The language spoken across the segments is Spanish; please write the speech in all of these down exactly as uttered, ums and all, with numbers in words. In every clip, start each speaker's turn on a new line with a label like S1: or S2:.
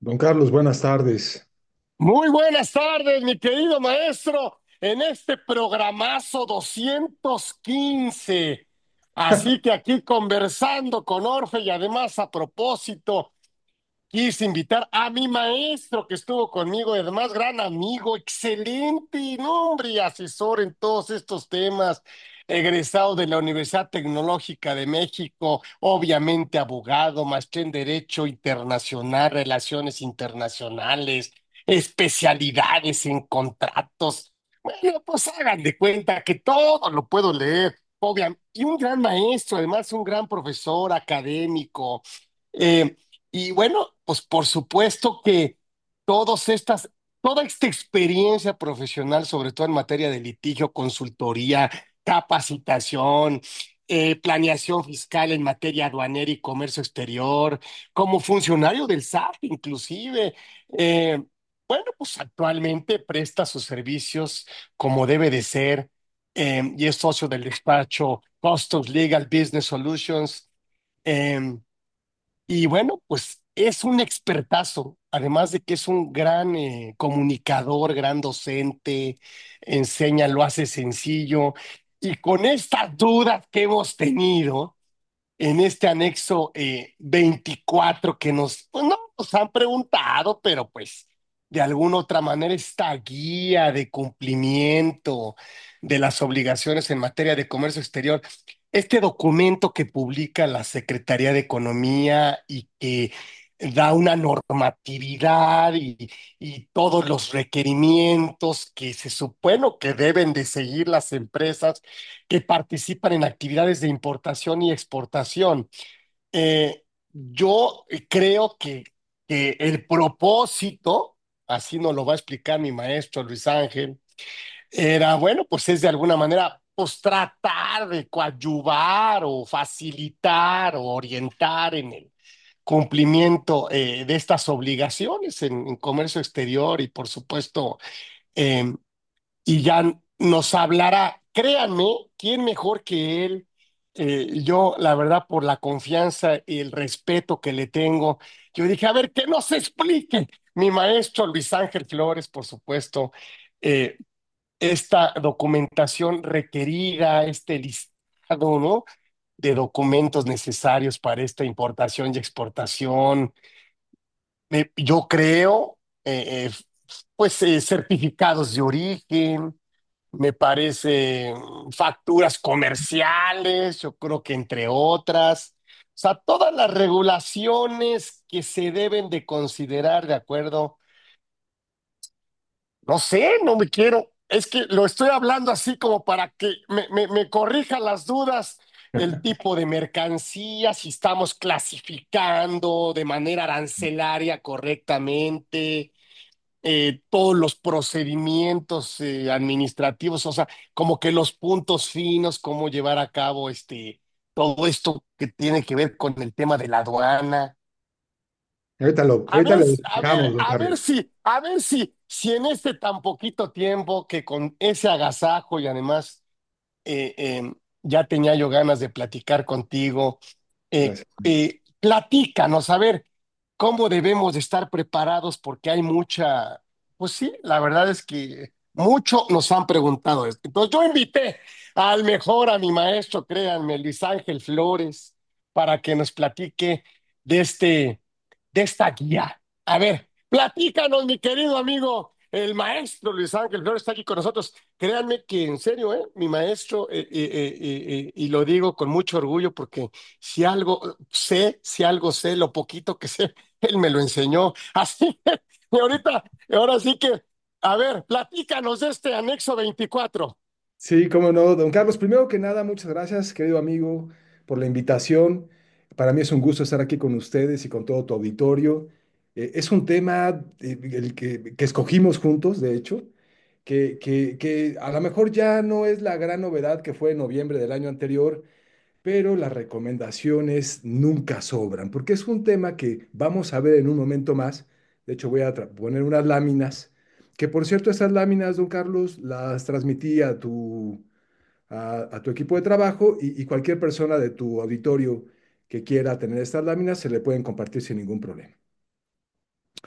S1: Don Carlos, buenas tardes.
S2: Muy buenas tardes, mi querido maestro, en este programazo doscientos quince. Así que aquí conversando con Orfe y además a propósito, quise invitar a mi maestro que estuvo conmigo y además gran amigo, excelente nombre y asesor en todos estos temas, egresado de la Universidad Tecnológica de México, obviamente abogado, maestría en Derecho Internacional, Relaciones Internacionales, especialidades en contratos. Bueno, pues hagan de cuenta que todo lo puedo leer, obviamente, y un gran maestro, además un gran profesor académico. Eh, y bueno, pues por supuesto que todas estas, toda esta experiencia profesional, sobre todo en materia de litigio, consultoría, capacitación, eh, planeación fiscal en materia aduanera y comercio exterior, como funcionario del S A T inclusive, eh, bueno, pues actualmente presta sus servicios como debe de ser, eh, y es socio del despacho Customs Legal Business Solutions. em, y bueno, pues es un expertazo, además de que es un gran eh, comunicador, gran docente, enseña, lo hace sencillo. Y con estas dudas que hemos tenido, en este anexo eh, veinticuatro que nos, pues no nos han preguntado, pero pues de alguna otra manera esta guía de cumplimiento de las obligaciones en materia de comercio exterior, este documento que publica la Secretaría de Economía y que da una normatividad y, y todos los requerimientos que se supone que deben de seguir las empresas que participan en actividades de importación y exportación. Eh, yo creo que, que el propósito, así nos lo va a explicar mi maestro Luis Ángel, era, bueno, pues es de alguna manera, pues tratar de coadyuvar o facilitar o orientar en el cumplimiento eh, de estas obligaciones en, en comercio exterior y, por supuesto, eh, y ya nos hablará. Créanme, ¿quién mejor que él? Eh, yo, la verdad, por la confianza y el respeto que le tengo, yo dije, a ver, que nos explique mi maestro Luis Ángel Flores, por supuesto, eh, esta documentación requerida, este listado, ¿no? De documentos necesarios para esta importación y exportación. Eh, yo creo, eh, eh, pues, eh, certificados de origen, me parece mm, facturas comerciales, yo creo que entre otras. O sea, todas las regulaciones que se deben de considerar de acuerdo, no sé, no me quiero, es que lo estoy hablando así como para que me, me, me corrija las dudas, el tipo de mercancía, si estamos clasificando de manera arancelaria correctamente, eh, todos los procedimientos eh, administrativos, o sea, como que los puntos finos, cómo llevar a cabo este, todo esto que tiene que ver con el tema de la aduana.
S1: Ahorita lo,
S2: A
S1: ahorita
S2: ver,
S1: lo
S2: a ver,
S1: explicamos, don
S2: a ver
S1: Carlos.
S2: si, a ver si, si en este tan poquito tiempo que con ese agasajo y además eh, eh, ya tenía yo ganas de platicar contigo. Eh,
S1: Gracias.
S2: eh, platícanos, a ver, cómo debemos de estar preparados porque hay mucha, pues sí, la verdad es que mucho nos han preguntado esto. Entonces yo invité al mejor, a mi maestro, créanme, Luis Ángel Flores, para que nos platique de este, de esta guía. A ver, platícanos, mi querido amigo. El maestro Luis Ángel Flores está aquí con nosotros. Créanme que en serio, ¿eh? Mi maestro, eh, eh, eh, eh, eh, y lo digo con mucho orgullo porque si algo sé, si algo sé, lo poquito que sé, él me lo enseñó. Así que, y ahorita, ahora sí que, a ver, platícanos de este anexo veinticuatro.
S1: Sí, cómo no, don Carlos. Primero que nada, muchas gracias, querido amigo, por la invitación. Para mí es un gusto estar aquí con ustedes y con todo tu auditorio. Eh, es un tema eh, el que, que escogimos juntos, de hecho, que, que, que a lo mejor ya no es la gran novedad que fue en noviembre del año anterior, pero las recomendaciones nunca sobran, porque es un tema que vamos a ver en un momento más. De hecho, voy a tra- poner unas láminas, que por cierto, estas láminas, don Carlos, las transmití a tu, a, a tu equipo de trabajo y, y cualquier persona de tu auditorio que quiera tener estas láminas se le pueden compartir sin ningún problema.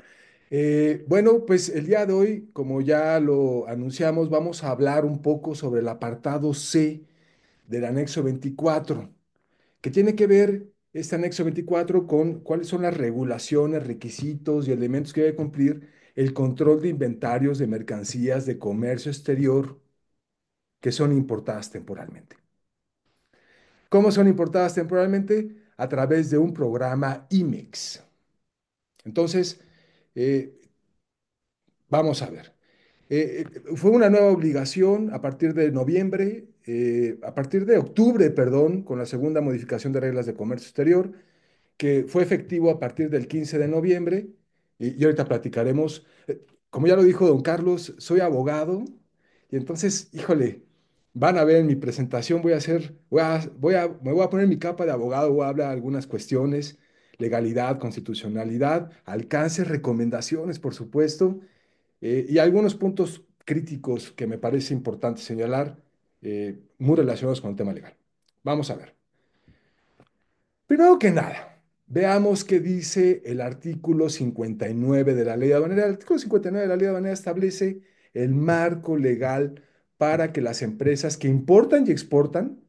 S1: Eh, bueno, pues el día de hoy, como ya lo anunciamos, vamos a hablar un poco sobre el apartado C del anexo veinticuatro, que tiene que ver este anexo veinticuatro con cuáles son las regulaciones, requisitos y elementos que debe cumplir el control de inventarios de mercancías de comercio exterior que son importadas temporalmente. ¿Cómo son importadas temporalmente? A través de un programa IMEX. Entonces, eh, vamos a ver. Eh, eh, fue una nueva obligación a partir de noviembre, eh, a partir de octubre, perdón, con la segunda modificación de reglas de comercio exterior, que fue efectivo a partir del quince de noviembre. Y, y ahorita platicaremos. Eh, como ya lo dijo don Carlos, soy abogado y entonces, híjole, van a ver en mi presentación, voy a hacer, voy a, voy a, me voy a poner mi capa de abogado, voy a hablar de algunas cuestiones, legalidad, constitucionalidad, alcances, recomendaciones, por supuesto, eh, y algunos puntos críticos que me parece importante señalar, eh, muy relacionados con el tema legal. Vamos a ver. Primero que nada, veamos qué dice el artículo cincuenta y nueve de la Ley Aduanera. El artículo cincuenta y nueve de la Ley Aduanera establece el marco legal para que las empresas que importan y exportan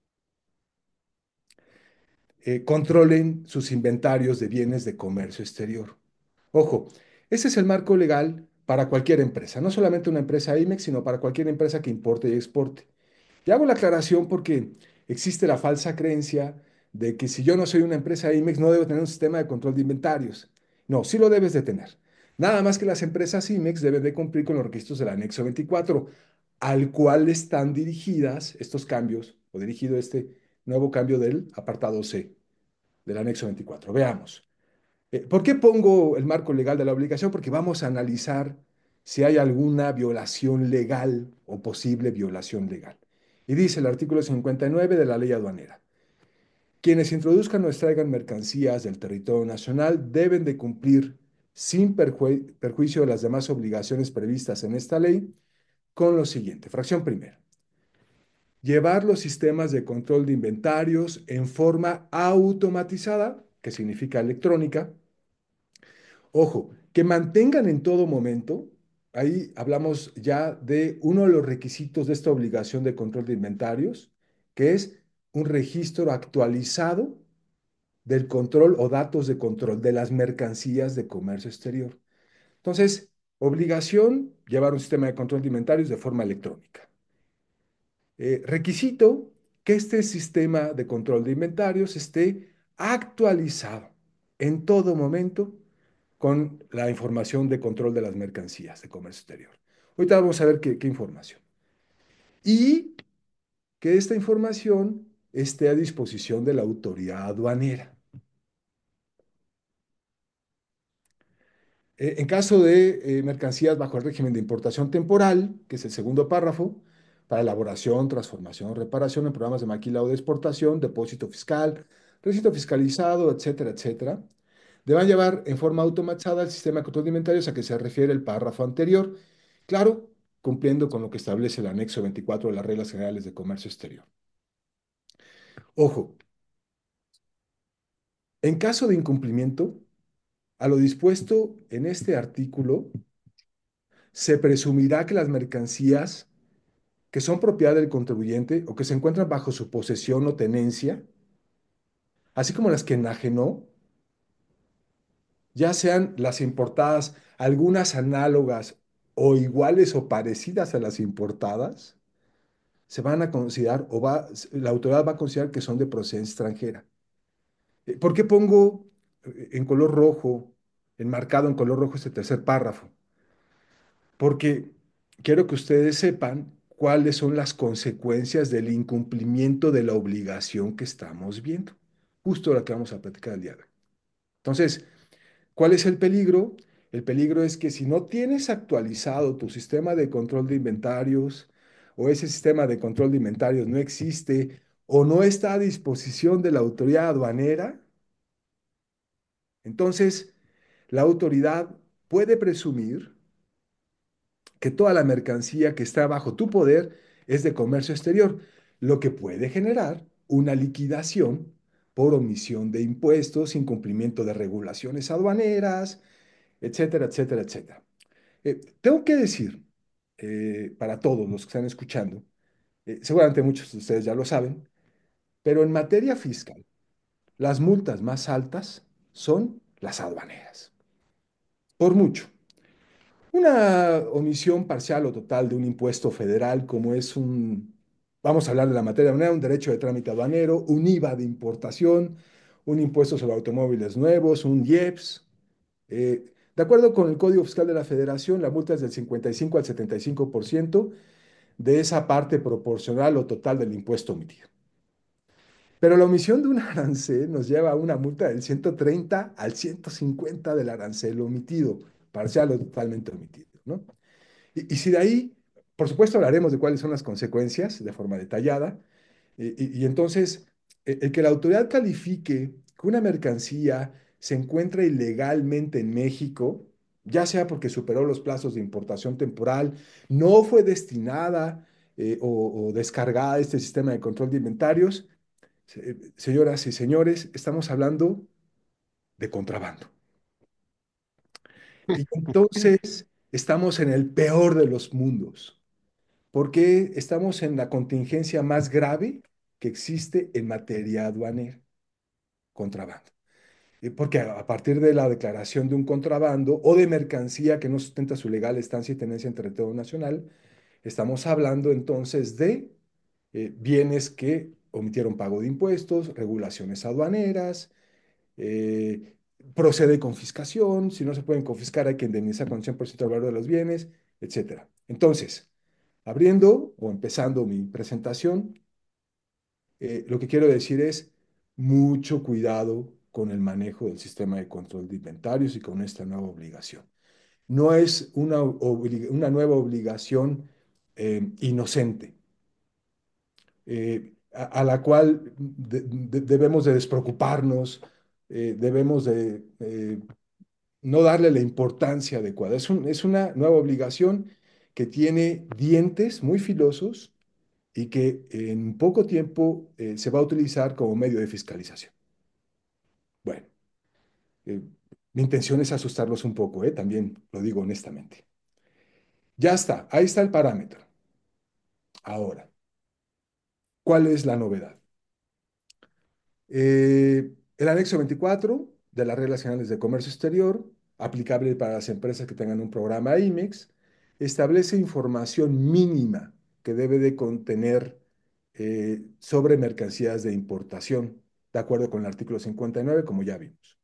S1: eh, controlen sus inventarios de bienes de comercio exterior. Ojo, ese es el marco legal para cualquier empresa, no solamente una empresa IMEX, sino para cualquier empresa que importe y exporte. Y hago la aclaración porque existe la falsa creencia de que si yo no soy una empresa IMEX no debo tener un sistema de control de inventarios. No, sí lo debes de tener. Nada más que las empresas IMEX deben de cumplir con los requisitos del anexo veinticuatro, al cual están dirigidas estos cambios, o dirigido este nuevo cambio del apartado C del anexo veinticuatro. Veamos. Eh, ¿Por qué pongo el marco legal de la obligación? Porque vamos a analizar si hay alguna violación legal o posible violación legal. Y dice el artículo cincuenta y nueve de la ley aduanera: quienes introduzcan o extraigan mercancías del territorio nacional deben de cumplir sin perju perjuicio de las demás obligaciones previstas en esta ley con lo siguiente. Fracción primera: llevar los sistemas de control de inventarios en forma automatizada, que significa electrónica. Ojo, que mantengan en todo momento, ahí hablamos ya de uno de los requisitos de esta obligación de control de inventarios, que es un registro actualizado del control o datos de control de las mercancías de comercio exterior. Entonces, obligación, llevar un sistema de control de inventarios de forma electrónica. Eh, requisito, que este sistema de control de inventarios esté actualizado en todo momento con la información de control de las mercancías de comercio exterior. Ahorita vamos a ver qué, qué información. Y que esta información esté a disposición de la autoridad aduanera. Eh, en caso de eh, mercancías bajo el régimen de importación temporal, que es el segundo párrafo, para elaboración, transformación, reparación en programas de maquilado de exportación, depósito fiscal, recinto fiscalizado, etcétera, etcétera, deban llevar en forma automatizada el sistema de control de inventarios a que se refiere el párrafo anterior, claro, cumpliendo con lo que establece el anexo veinticuatro de las reglas generales de comercio exterior. Ojo, en caso de incumplimiento, a lo dispuesto en este artículo, se presumirá que las mercancías que son propiedad del contribuyente o que se encuentran bajo su posesión o tenencia, así como las que enajenó, ya sean las importadas, algunas análogas o iguales o parecidas a las importadas, se van a considerar o va, la autoridad va a considerar que son de procedencia extranjera. Eh, ¿Por qué pongo eh, en color rojo, enmarcado en color rojo este tercer párrafo? Porque quiero que ustedes sepan cuáles son las consecuencias del incumplimiento de la obligación que estamos viendo, justo la que vamos a platicar el día de hoy. Entonces, ¿cuál es el peligro? El peligro es que si no tienes actualizado tu sistema de control de inventarios o ese sistema de control de inventarios no existe o no está a disposición de la autoridad aduanera, entonces la autoridad puede presumir que toda la mercancía que está bajo tu poder es de comercio exterior, lo que puede generar una liquidación por omisión de impuestos, incumplimiento de regulaciones aduaneras, etcétera, etcétera, etcétera. Eh, tengo que decir, eh, para todos los que están escuchando, eh, seguramente muchos de ustedes ya lo saben, pero en materia fiscal, las multas más altas son las aduaneras, por mucho. Una omisión parcial o total de un impuesto federal, como es un, vamos a hablar de la materia aduanera, un derecho de trámite aduanero, un I V A de importación, un impuesto sobre automóviles nuevos, un IEPS. Eh, de acuerdo con el Código Fiscal de la Federación, la multa es del cincuenta y cinco al setenta y cinco por ciento de esa parte proporcional o total del impuesto omitido. Pero la omisión de un arancel nos lleva a una multa del ciento treinta al ciento cincuenta del arancel omitido, parcial o totalmente omitido, ¿no? Y, y si de ahí, por supuesto, hablaremos de cuáles son las consecuencias de forma detallada, y, y- y entonces, e- el que la autoridad califique que una mercancía se encuentra ilegalmente en México, ya sea porque superó los plazos de importación temporal, no fue destinada eh, o, o descargada a este sistema de control de inventarios, se- señoras y señores, estamos hablando de contrabando. Y entonces estamos en el peor de los mundos, porque estamos en la contingencia más grave que existe en materia aduanera, contrabando. Eh, Porque a a partir de la declaración de un contrabando o de mercancía que no sustenta su legal estancia y tenencia en territorio nacional, estamos hablando entonces de eh, bienes que omitieron pago de impuestos, regulaciones aduaneras, eh, procede confiscación, si no se pueden confiscar hay que indemnizar con cien por ciento del valor de los bienes, etcétera. Entonces, abriendo o empezando mi presentación, eh, lo que quiero decir es mucho cuidado con el manejo del sistema de control de inventarios y con esta nueva obligación. No es una, obli- una nueva obligación eh, inocente, eh, a, a la cual de- de- debemos de despreocuparnos, eh, debemos de eh, no darle la importancia adecuada. Es un- es una nueva obligación que tiene dientes muy filosos y que en poco tiempo eh, se va a utilizar como medio de fiscalización. Bueno, eh, mi intención es asustarlos un poco, eh, también lo digo honestamente. Ya está, ahí está el parámetro. Ahora, ¿cuál es la novedad? Eh, el anexo veinticuatro de las Reglas Generales de Comercio Exterior, aplicable para las empresas que tengan un programa IMEX, establece información mínima que debe de contener eh, sobre mercancías de importación, de acuerdo con el artículo cincuenta y nueve, como ya vimos.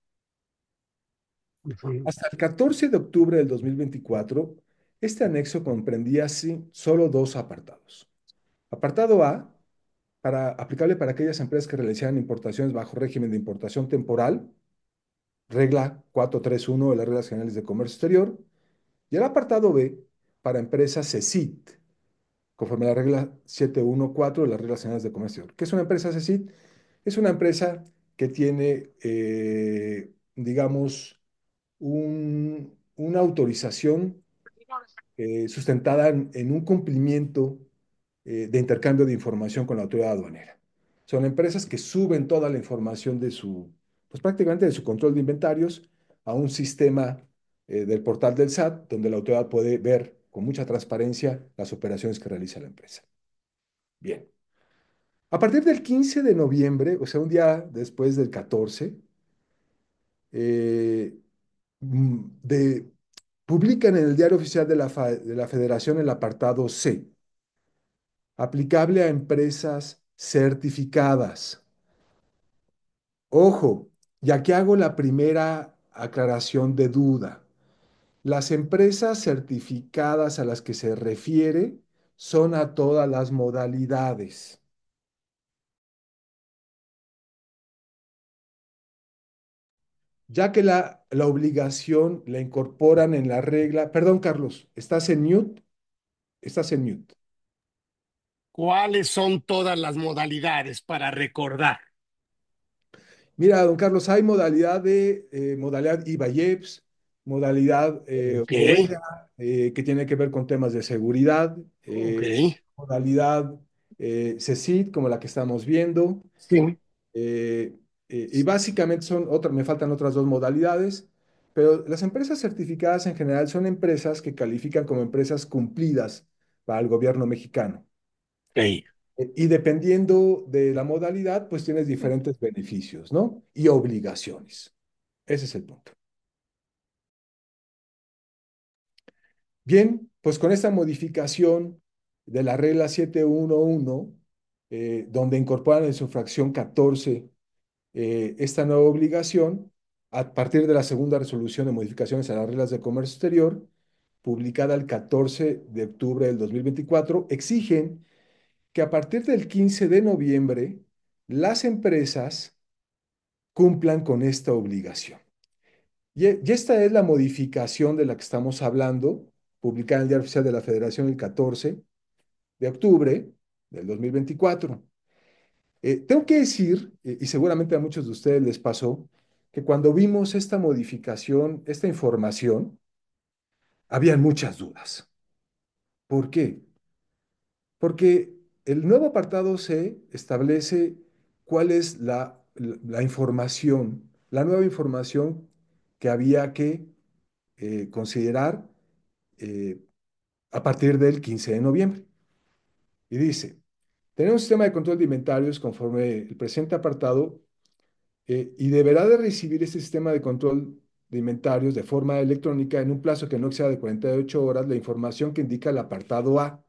S2: Ujú.
S1: Hasta el catorce de octubre del dos mil veinticuatro, este anexo comprendía sí, solo dos apartados. Apartado A, para, aplicable para aquellas empresas que realizaran importaciones bajo régimen de importación temporal, regla cuatrocientos treinta y uno de las Reglas Generales de Comercio Exterior, y el apartado B, para empresas CECIT, conforme a la regla setecientos catorce de las Reglas Generales de Comercio Exterior. ¿Qué es una empresa CECIT? Es una empresa que tiene, eh, digamos, un- una autorización eh, sustentada en, en un cumplimiento eh, de intercambio de información con la autoridad aduanera. Son empresas que suben toda la información de su, pues prácticamente de su control de inventarios a un sistema eh, del portal del S A T, donde la autoridad puede ver con mucha transparencia las operaciones que realiza la empresa. Bien. A partir del quince de noviembre, o sea, un día después del catorce, eh, mm, de, publican en el Diario Oficial de la, Fa- de la Federación el apartado C, aplicable a empresas certificadas. Ojo, ya que hago la primera aclaración de duda. Las empresas certificadas a las que se refiere son a todas las modalidades, ya que la, la obligación la incorporan en la regla. Perdón, Carlos, ¿estás en mute? Estás en mute.
S2: ¿Cuáles son todas las modalidades para recordar?
S1: Mira, don Carlos, hay modalidad de eh, modalidad I V A y E P S, modalidad eh,
S2: Ok,
S1: OVERA, eh, que tiene que ver con temas de seguridad,
S2: ok,
S1: eh, modalidad eh, CECIT, como la que estamos viendo,
S2: sí.
S1: eh, eh, y básicamente son otras, me faltan otras dos modalidades, Pero las empresas certificadas en general son empresas que califican como empresas cumplidas para el gobierno mexicano.
S2: Ey.
S1: Eh, Y dependiendo de la modalidad, pues tienes diferentes beneficios, ¿no? Y obligaciones. Ese es el punto. Bien, pues con esta modificación de la regla setecientos once, eh, donde incorporan en su fracción catorce eh, esta nueva obligación, a partir de la segunda resolución de modificaciones a las reglas de comercio exterior, publicada el catorce de octubre del dos mil veinticuatro, exigen que a partir del quince de noviembre las empresas cumplan con esta obligación. Y, e- y esta es la modificación de la que estamos hablando, publicada en el Diario Oficial de la Federación el catorce de octubre del dos mil veinticuatro. Eh, tengo que decir, eh, y seguramente a muchos de ustedes les pasó, que cuando vimos esta modificación, esta información, habían muchas dudas. ¿Por qué? Porque el nuevo apartado C establece cuál es la, la- la información, la nueva información que había que eh, considerar eh, a partir del quince de noviembre. Y dice, tenemos un sistema de control de inventarios conforme el presente apartado eh, y deberá de recibir este sistema de control de inventarios de forma electrónica en un plazo que no exceda de cuarenta y ocho horas la información que indica el apartado A,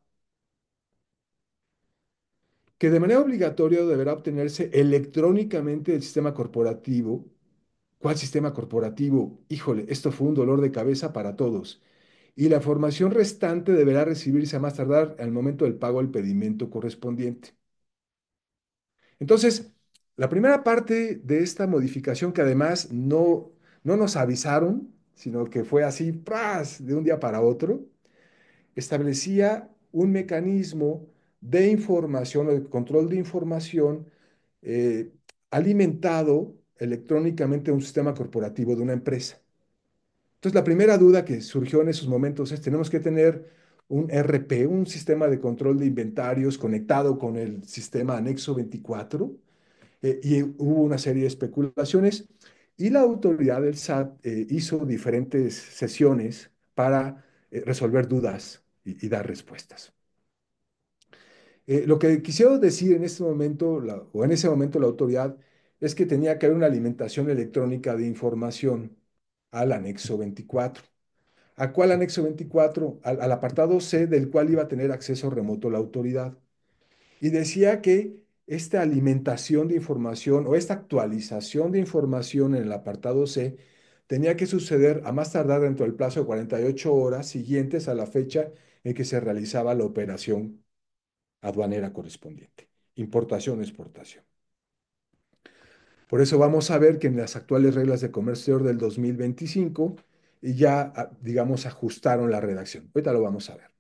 S1: que de manera obligatoria deberá obtenerse electrónicamente del sistema corporativo. ¿Cuál sistema corporativo? Híjole, esto fue un dolor de cabeza para todos. Y la información restante deberá recibirse a más tardar al momento del pago del pedimento correspondiente. Entonces, la primera parte de esta modificación, que además no, no nos avisaron, sino que fue así, ¡pras!, de un día para otro, establecía un mecanismo de información o de control de información eh, alimentado electrónicamente a un sistema corporativo de una empresa. Entonces, la primera duda que surgió en esos momentos es, ¿tenemos que tener un R P, un sistema de control de inventarios conectado con el sistema anexo veinticuatro? Eh, y hubo una serie de especulaciones y la autoridad del S A T eh, hizo diferentes sesiones para eh, resolver dudas y, y dar respuestas. Eh, lo que quisiera decir en este momento, la- o en ese momento la autoridad, es que tenía que haber una alimentación electrónica de información al anexo veinticuatro. ¿A cuál anexo veinticuatro? Al, al apartado C, del cual iba a tener acceso remoto la autoridad. Y decía que esta alimentación de información o esta actualización de información en el apartado C tenía que suceder a más tardar dentro del plazo de cuarenta y ocho horas siguientes a la fecha en que se realizaba la operación aduanera correspondiente, importación o exportación. Por eso vamos a ver que en las actuales reglas de comercio exterior del dos mil veinticinco ya, ah, digamos, ajustaron la redacción. Ahorita lo vamos a ver.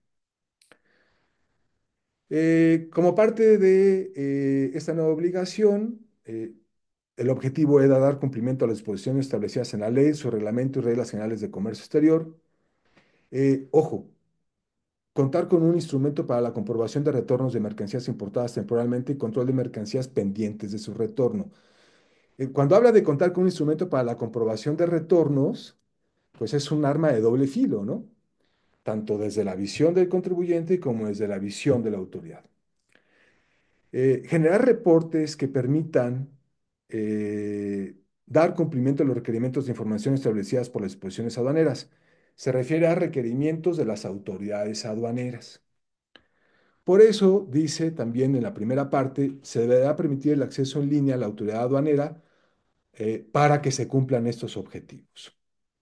S1: Eh, como parte de eh, esta nueva obligación, eh, el objetivo era dar cumplimiento a las disposiciones establecidas en la ley, su reglamento y reglas generales de comercio exterior. Eh, ojo, contar con un instrumento para la comprobación de retornos de mercancías importadas temporalmente y control de mercancías pendientes de su retorno. Eh, cuando habla de contar con un instrumento para la comprobación de retornos, pues es un arma de doble filo, ¿no? Tanto desde la visión del contribuyente como desde la visión de la autoridad. Eh, generar reportes que permitan eh, dar cumplimiento a los requerimientos de información establecidas por las disposiciones aduaneras. Se refiere a requerimientos de las autoridades aduaneras. Por eso, dice también en la primera parte, se deberá permitir el acceso en línea a la autoridad aduanera eh, para que se cumplan estos objetivos.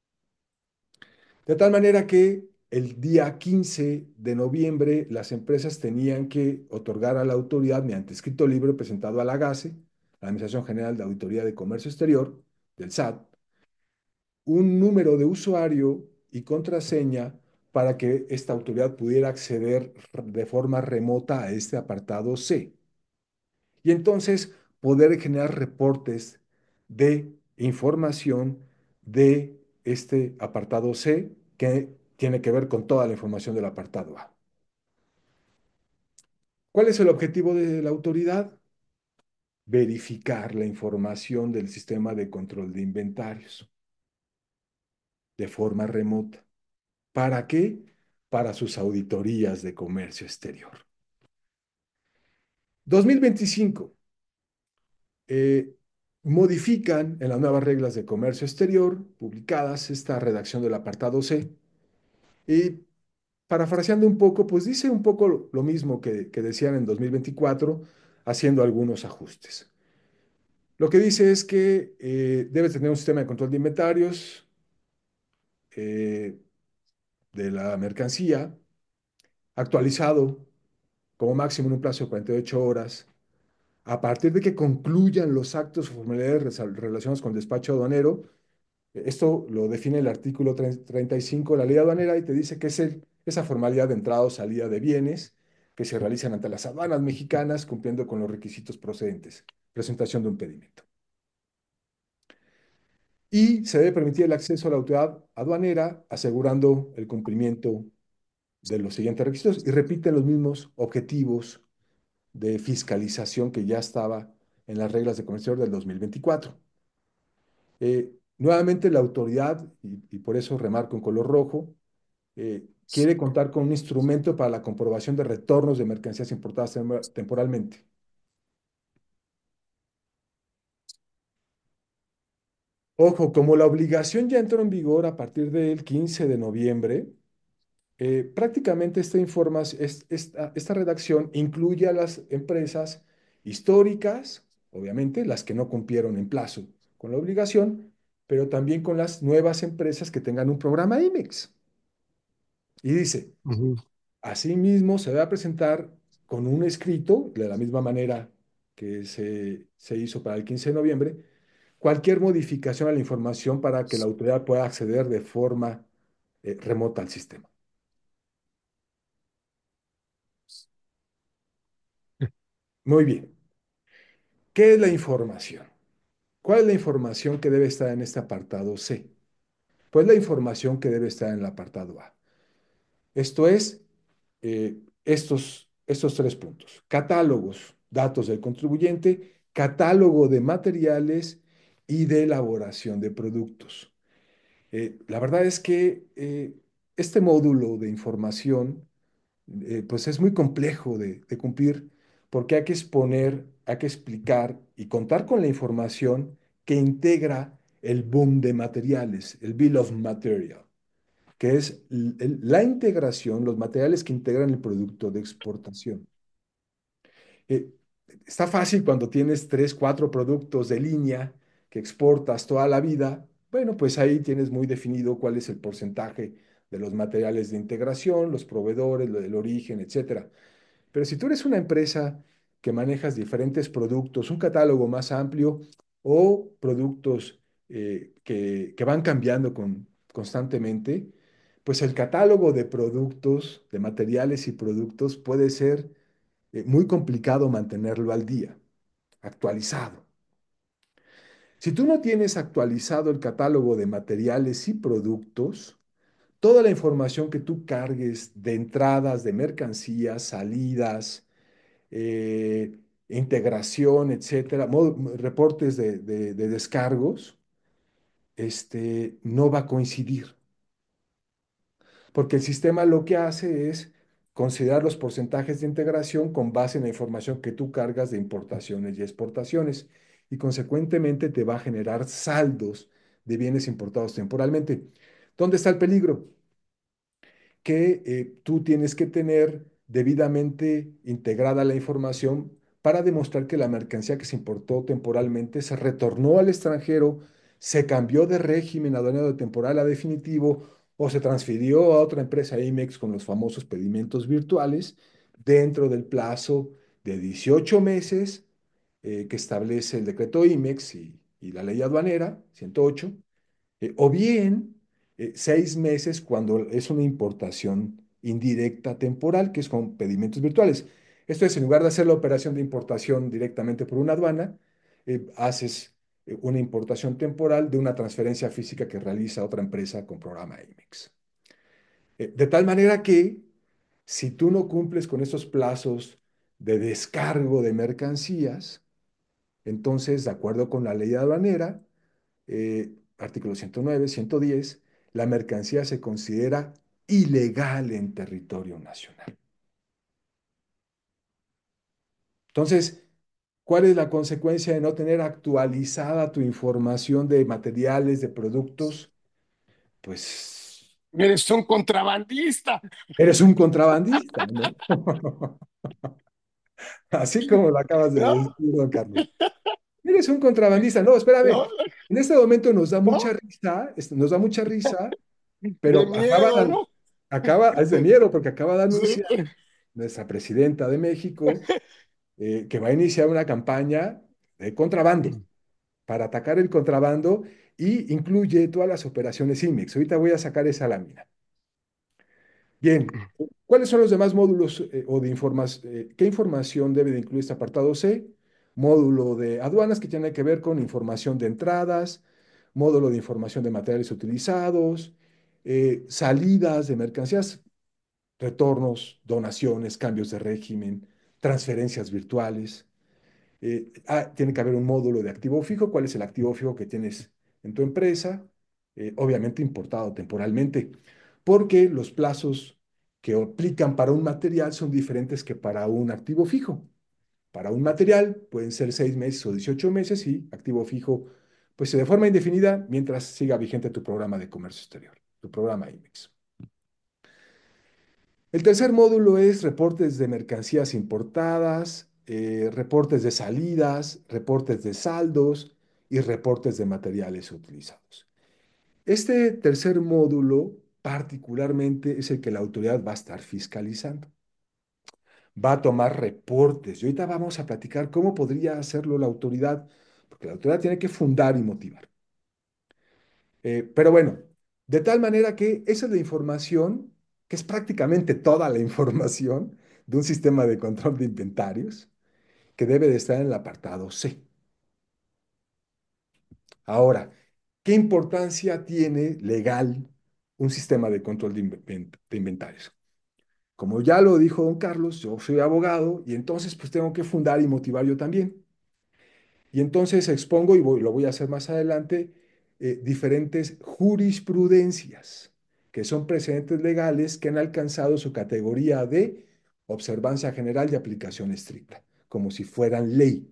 S1: De tal manera que el día quince de noviembre las empresas tenían que otorgar a la autoridad, mediante escrito libre presentado a la AGACE, la Administración General de Auditoría de Comercio Exterior, del S A T, un número de usuario y contraseña para que esta autoridad pudiera acceder de forma remota a este apartado C. Y entonces poder generar reportes de información de este apartado C que tiene que ver con toda la información del apartado A. ¿Cuál es el objetivo de la autoridad? Verificar la información del sistema de control de inventarios. de forma remota. ¿Para qué? Para sus auditorías de comercio exterior. dos mil veinticinco, eh, modifican en las nuevas reglas de comercio exterior publicadas esta redacción del apartado C y parafraseando un poco, pues dice un poco lo, lo mismo que, que decían en dos mil veinticuatro, haciendo algunos ajustes. Lo que dice es que eh, debe tener un sistema de control de inventarios eh, de la mercancía actualizado como máximo en un plazo de cuarenta y ocho horas, a partir de que concluyan los actos o formalidades relacionados con el despacho aduanero. Esto lo define el artículo treinta y cinco de la ley aduanera y te dice que es el, esa formalidad de entrada o salida de bienes que se realizan ante las aduanas mexicanas cumpliendo con los requisitos procedentes. Presentación de un pedimento. Y se debe permitir el acceso a la autoridad aduanera asegurando el cumplimiento de los siguientes requisitos y repiten los mismos objetivos de fiscalización que ya estaba en las reglas de comercio del dos mil veinticuatro. Eh, nuevamente la autoridad, y, y, por eso remarco en color rojo, eh, quiere contar con un instrumento para la comprobación de retornos de mercancías importadas tem temporalmente. Ojo, como la obligación ya entró en vigor a partir del quince de noviembre, eh, prácticamente esta, informas, es, esta, esta redacción incluye a las empresas históricas, obviamente, las que no cumplieron en plazo con la obligación, pero también con las nuevas empresas que tengan un programa IMEX. Y dice,
S2: Ujú.
S1: asimismo, se va a presentar con un escrito, de la misma manera que se, se hizo para el quince de noviembre, cualquier modificación a la información para que la autoridad pueda acceder de forma eh, remota al sistema. Muy bien. ¿Qué es la información? ¿Cuál es la información que debe estar en este apartado C? Pues la información que debe estar en el apartado A. Esto es, eh, estos, estos tres puntos. Catálogos, datos del contribuyente, catálogo de materiales y de elaboración de productos. Eh, la verdad es que eh, este módulo de información eh, pues es muy complejo de, de cumplir porque hay que exponer, hay que explicar y contar con la información que integra el boom de materiales, el Bill of Material, que es l- el- la integración, los materiales que integran el producto de exportación. Eh, Está fácil cuando tienes tres, cuatro productos de línea que exportas toda la vida. Bueno, pues ahí tienes muy definido cuál es el porcentaje de los materiales de integración, los proveedores, lo del origen, etcétera. Pero si tú eres una empresa que manejas diferentes productos, un catálogo más amplio o productos eh, que, que van cambiando con, constantemente, pues el catálogo de productos, de materiales y productos puede ser eh, muy complicado mantenerlo al día, actualizado. Si tú no tienes actualizado el catálogo de materiales y productos, toda la información que tú cargues de entradas de mercancías, salidas, eh, integración, etcétera, mo- reportes de, de- de descargos, este, no va a coincidir, porque el sistema lo que hace es considerar los porcentajes de integración con base en la información que tú cargas de importaciones y exportaciones, y consecuentemente te va a generar saldos de bienes importados temporalmente. ¿Dónde está el peligro? Que eh, tú tienes que tener debidamente integrada la información para demostrar que la mercancía que se importó temporalmente se retornó al extranjero, se cambió de régimen aduanero de temporal a definitivo o se transfirió a otra empresa IMEX con los famosos pedimientos virtuales dentro del plazo de dieciocho meses eh, que establece el decreto IMEX y, y la ley aduanera ciento ocho, eh, o bien eh, seis meses cuando es una importación indirecta temporal, que es con pedimentos virtuales. Esto es, en lugar de hacer la operación de importación directamente por una aduana, eh, haces eh, una importación temporal de una transferencia física que realiza otra empresa con programa IMEX. Eh, de tal manera que si tú no cumples con esos plazos de descargo de mercancías, entonces, de acuerdo con la ley aduanera, eh, artículos ciento nueve, ciento diez, la mercancía se considera ilegal en territorio nacional. Entonces, ¿cuál es la consecuencia de no tener actualizada tu información de materiales, de productos? Pues
S2: Eres un contrabandista.
S1: eres un contrabandista, ¿no? Así como lo acabas de
S2: ¿No?
S1: decir, don Carlos. Eres un contrabandista. No, espérame.
S2: ¿No?
S1: En este momento nos da
S2: ¿No?
S1: mucha risa, este, nos da mucha risa,
S2: De
S1: pero
S2: miedo,
S1: acaba,
S2: ¿no?
S1: acaba, es de miedo, porque acaba de
S2: Sí.
S1: anunciar nuestra presidenta de México eh, que va a iniciar una campaña de contrabando para atacar el contrabando y incluye todas las operaciones IMEX. Ahorita voy a sacar esa lámina. Bien, ¿cuáles son los demás módulos eh, o de información? Eh, ¿qué información debe de incluir este apartado C? Módulo de aduanas que tiene que ver con información de entradas, módulo de información de materiales utilizados, eh, salidas de mercancías, retornos, donaciones, cambios de régimen, transferencias virtuales. Eh, ah, tiene que haber un módulo de activo fijo. ¿Cuál es el activo fijo que tienes en tu empresa? Eh, obviamente importado temporalmente, porque los plazos que aplican para un material son diferentes que para un activo fijo. Para un material pueden ser seis meses o dieciocho meses y activo fijo, pues de forma indefinida mientras siga vigente tu programa de comercio exterior, tu programa IMEX. El tercer módulo es reportes de mercancías importadas, eh, reportes de salidas, reportes de saldos y reportes de materiales utilizados. Este tercer módulo particularmente es el que la autoridad va a estar fiscalizando. Va a tomar reportes. Y ahorita vamos a platicar cómo podría hacerlo la autoridad, porque la autoridad tiene que fundar y motivar. Eh, pero bueno, de tal manera que esa es la información, que es prácticamente toda la información de un sistema de control de inventarios, que debe de estar en el apartado C. Ahora, ¿qué importancia tiene legal un sistema de control de, inven- de inventarios? Como ya lo dijo don Carlos, yo soy abogado y entonces pues tengo que fundar y motivar yo también. Y entonces expongo, y voy- lo voy a hacer más adelante, eh, diferentes jurisprudencias, que son precedentes legales que han alcanzado su categoría de observancia general y aplicación estricta, como si fueran ley.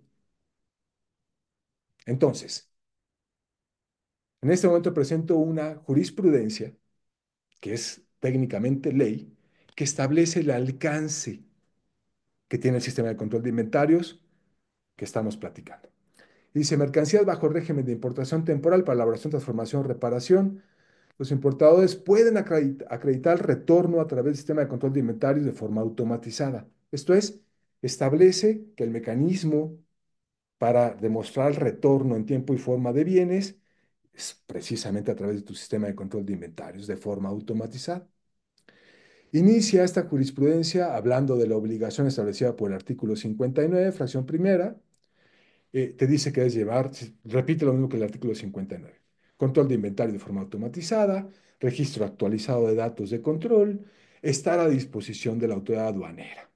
S1: Entonces, en este momento presento una jurisprudencia, que es técnicamente ley, que establece el alcance que tiene el sistema de control de inventarios que estamos platicando. Dice, mercancías bajo régimen de importación temporal para elaboración, transformación, reparación. Los importadores pueden acreditar el retorno a través del sistema de control de inventarios de forma automatizada. Esto es, establece que el mecanismo para demostrar el retorno en tiempo y forma de bienes es precisamente a través de tu sistema de control de inventarios de forma automatizada. Inicia esta jurisprudencia hablando de la obligación establecida por el artículo cincuenta y nueve, fracción primera, eh, te dice que debes llevar, repite lo mismo que el artículo cincuenta y nueve. Control de inventario de forma automatizada, registro actualizado de datos de control, estar a disposición de la autoridad aduanera.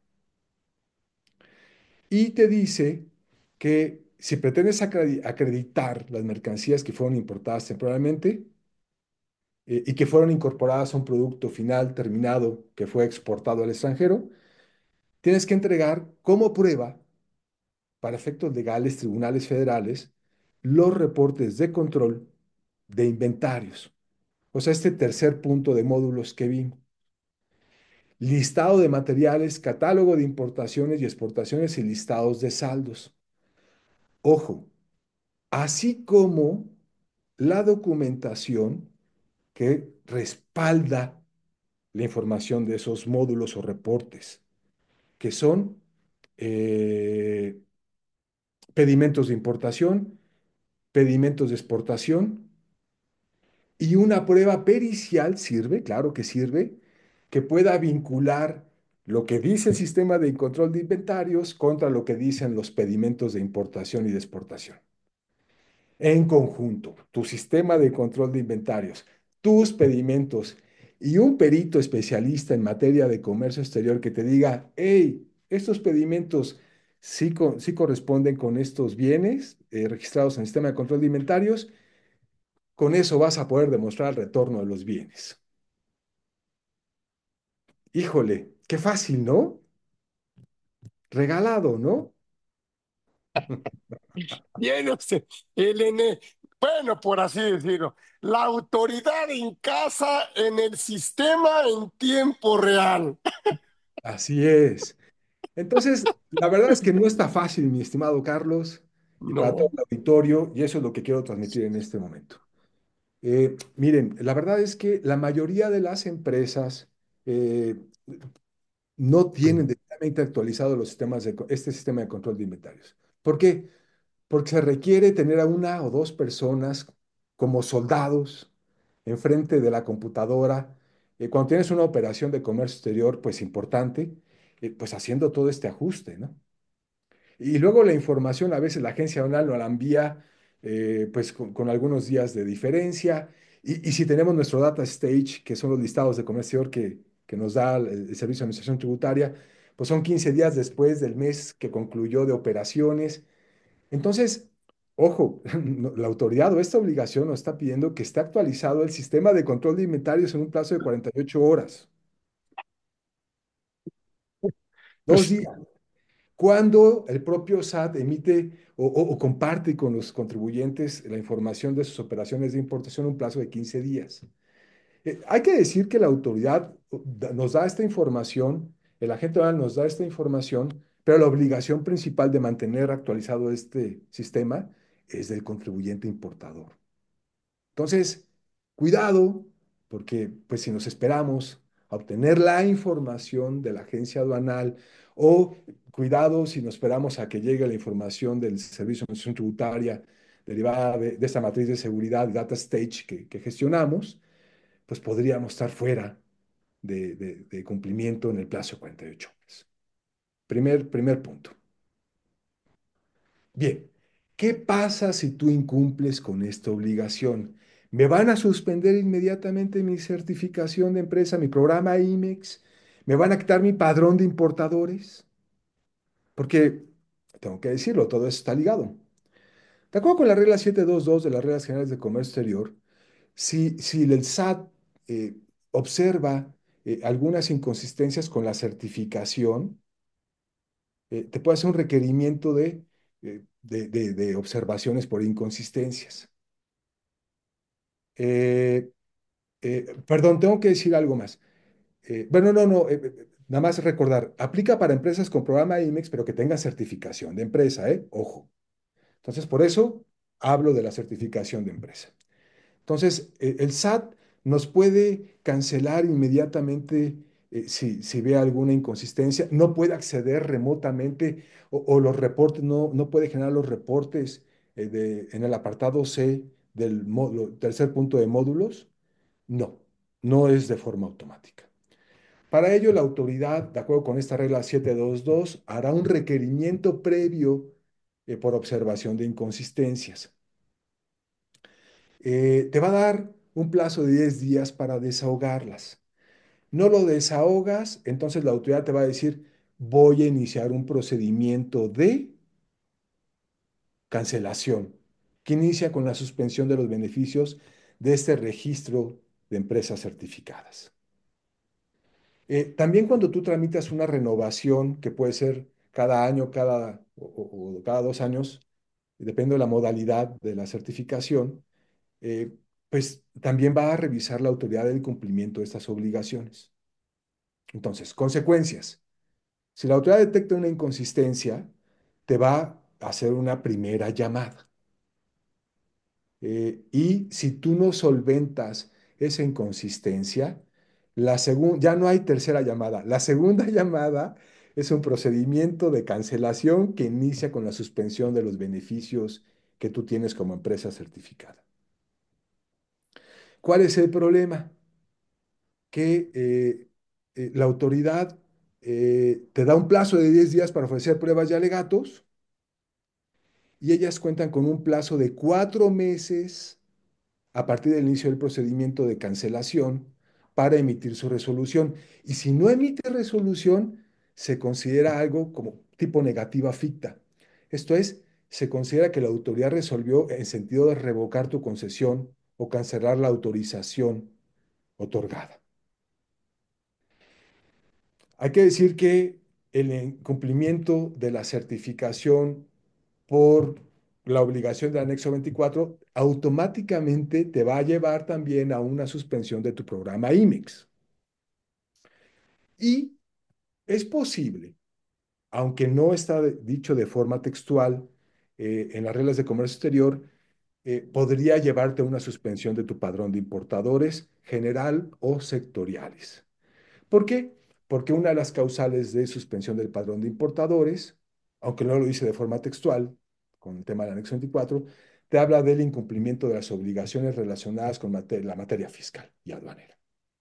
S1: Y te dice que si pretendes acreditar las mercancías que fueron importadas temporalmente eh, y que fueron incorporadas a un producto final terminado que fue exportado al extranjero, tienes que entregar como prueba para efectos legales, tribunales federales, los reportes de control de inventarios. O sea, este tercer punto de módulos que vimos. Listado de materiales, catálogo de importaciones y exportaciones y listados de saldos. Ojo, así como la documentación que respalda la información de esos módulos o reportes, que son eh, pedimentos de importación, pedimentos de exportación, y una prueba pericial sirve, claro que sirve, que pueda vincular lo que dice el sistema de control de inventarios contra lo que dicen los pedimentos de importación y de exportación. En conjunto, tu sistema de control de inventarios, tus pedimentos y un perito especialista en materia de comercio exterior que te diga, hey, estos pedimentos sí, co- sí corresponden con estos bienes eh, registrados en el sistema de control de inventarios, con eso vas a poder demostrar el retorno de los bienes. Híjole, qué fácil, ¿no? Regalado, ¿no?
S2: Tiene usted el N, bueno, por así decirlo, la autoridad en casa en el sistema en tiempo real.
S1: Así es. Entonces, la verdad es que no está fácil, mi estimado Carlos, y para todo
S2: No.
S1: el auditorio, y eso es lo que quiero transmitir en este momento. Eh, miren, la verdad es que la mayoría de las empresas eh, no tienen debidamente actualizados los sistemas de, co- este sistema de control de inventarios. ¿Por qué? Porque se requiere tener a una o dos personas como soldados enfrente de la computadora. Eh, cuando tienes una operación de comercio exterior, pues importante, eh, pues haciendo todo este ajuste, ¿no? Y luego la información, a veces la agencia aduanal nos la envía eh, pues con, con algunos días de diferencia. Y, y si tenemos nuestro data stage, que son los listados de comercio exterior que, que nos da el, el Servicio de Administración Tributaria, pues son quince días después del mes que concluyó de operaciones. Entonces, ojo, no- la autoridad o esta obligación nos está pidiendo que esté actualizado el sistema de control de inventarios en un plazo de cuarenta y ocho horas, dos
S2: Pues,
S1: días. Cuando el propio S A T emite o, o- o comparte con los contribuyentes la información de sus operaciones de importación en un plazo de quince días. Eh, hay que decir que la autoridad da- nos da esta información, el agente aduanal nos da esta información, pero la obligación principal de mantener actualizado este sistema es del contribuyente importador. Entonces, cuidado, porque pues si nos esperamos a obtener la información de la agencia aduanal o cuidado si nos esperamos a que llegue la información del Servicio de Administración Tributaria derivada de, de esta matriz de seguridad, Data Stage que, que gestionamos, pues podríamos estar fuera de, de- de cumplimiento en el plazo de cuarenta y ocho horas. Primer, primer punto. Bien, ¿qué pasa si tú incumples con esta obligación? ¿Me van a suspender inmediatamente mi certificación de empresa, mi programa IMEX? ¿Me van a quitar mi padrón de importadores? Porque, tengo que decirlo, todo eso está ligado. De acuerdo con la regla setecientos veintidós de las reglas generales de comercio exterior, si, si el S A T eh, observa eh, algunas inconsistencias con la certificación, eh, te puede hacer un requerimiento de, eh, de, de- de observaciones por inconsistencias. Eh, eh, perdón, tengo que decir algo más. Eh, bueno, no, no, eh, eh, nada más recordar, aplica para empresas con programa IMEX, pero que tengan certificación de empresa, ¿eh? Ojo. Entonces, por eso hablo de la certificación de empresa. Entonces, eh, el S A T nos puede cancelar inmediatamente eh, si, si ve alguna inconsistencia, no puede acceder remotamente o, o los reportes, no, no puede generar los reportes eh, de- en el apartado C del módulo- tercer punto de módulos. No, no es de forma automática. Para ello, la autoridad, de acuerdo con esta regla setecientos veintidós, hará un requerimiento previo eh, por observación de inconsistencias. Eh, te va a dar un plazo de diez días para desahogarlas. No lo desahogas, entonces la autoridad te va a decir, voy a iniciar un procedimiento de cancelación, que inicia con la suspensión de los beneficios de este registro de empresas certificadas. Eh, también cuando tú tramitas una renovación, que puede ser cada año, cada, o, o- o cada dos años, depende de la modalidad de la certificación, eh, pues también va a revisar la autoridad del cumplimiento de estas obligaciones. Entonces, consecuencias. Si la autoridad detecta una inconsistencia, te va a hacer una primera llamada. Eh, y si tú no solventas esa inconsistencia, la segun- ya no hay tercera llamada. La segunda llamada es un procedimiento de cancelación que inicia con la suspensión de los beneficios que tú tienes como empresa certificada. ¿Cuál es el problema? Que eh, eh, la autoridad eh, te da un plazo de diez días para ofrecer pruebas y alegatos y ellas cuentan con un plazo de cuatro meses a partir del inicio del procedimiento de cancelación para emitir su resolución. Y si no emite resolución, se considera algo como tipo negativa ficta. Esto es, se considera que la autoridad resolvió en sentido de revocar tu concesión o cancelar la autorización otorgada. Hay que decir que el incumplimiento de la certificación por la obligación del anexo veinticuatro automáticamente te va a llevar también a una suspensión de tu programa IMEX. Y es posible, aunque no está de- dicho de forma textual eh, en las reglas de comercio exterior, eh, podría llevarte a una suspensión de tu padrón de importadores general o sectoriales. ¿Por qué? Porque una de las causales de suspensión del padrón de importadores, aunque no lo dice de forma textual, con el tema del anexo veinticuatro, te habla del incumplimiento de las obligaciones relacionadas con mate- la materia fiscal y aduanera.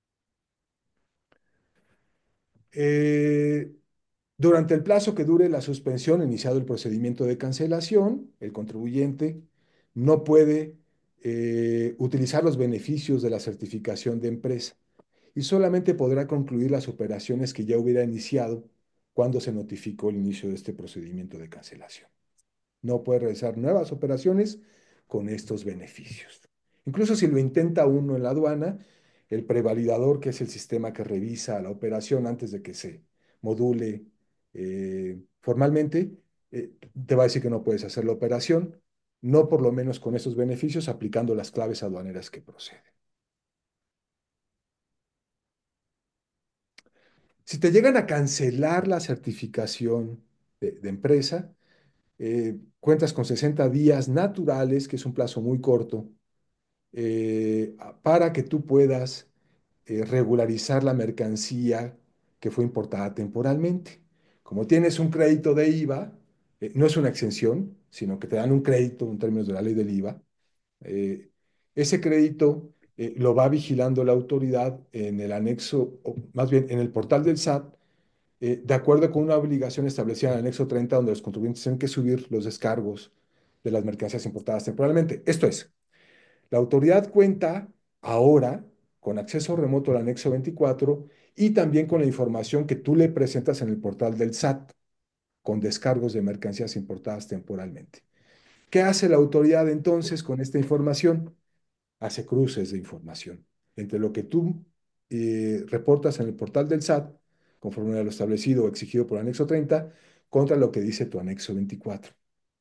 S1: Eh, Durante el plazo que dure la suspensión, iniciado el procedimiento de cancelación, el contribuyente no puede eh, utilizar los beneficios de la certificación de empresa y solamente podrá concluir las operaciones que ya hubiera iniciado cuando se notificó el inicio de este procedimiento de cancelación. No puede realizar nuevas operaciones con estos beneficios. Incluso si lo intenta uno en la aduana, el prevalidador, que es el sistema que revisa la operación antes de que se module eh, formalmente, eh, te va a decir que no puedes hacer la operación, no por lo menos con esos beneficios, aplicando las claves aduaneras que proceden. Si te llegan a cancelar la certificación de, de empresa, eh, cuentas con sesenta días naturales, que es un plazo muy corto, eh, para que tú puedas eh, regularizar la mercancía que fue importada temporalmente. Como tienes un crédito de IVA, eh, no es una exención, sino que te dan un crédito en términos de la ley del IVA. eh, Ese crédito eh, lo va vigilando la autoridad en el anexo, o más bien en el portal del S A T, eh, de acuerdo con una obligación establecida en el anexo treinta, donde los contribuyentes tienen que subir los descargos de las mercancías importadas temporalmente. Esto es, la autoridad cuenta ahora con acceso remoto al anexo veinticuatro y también con la información que tú le presentas en el portal del S A T con descargos de mercancías importadas temporalmente. ¿Qué hace la autoridad entonces con esta información? Hace cruces de información entre lo que tú eh, reportas en el portal del S A T, conforme a lo establecido o exigido por el anexo treinta, contra lo que dice tu anexo veinticuatro.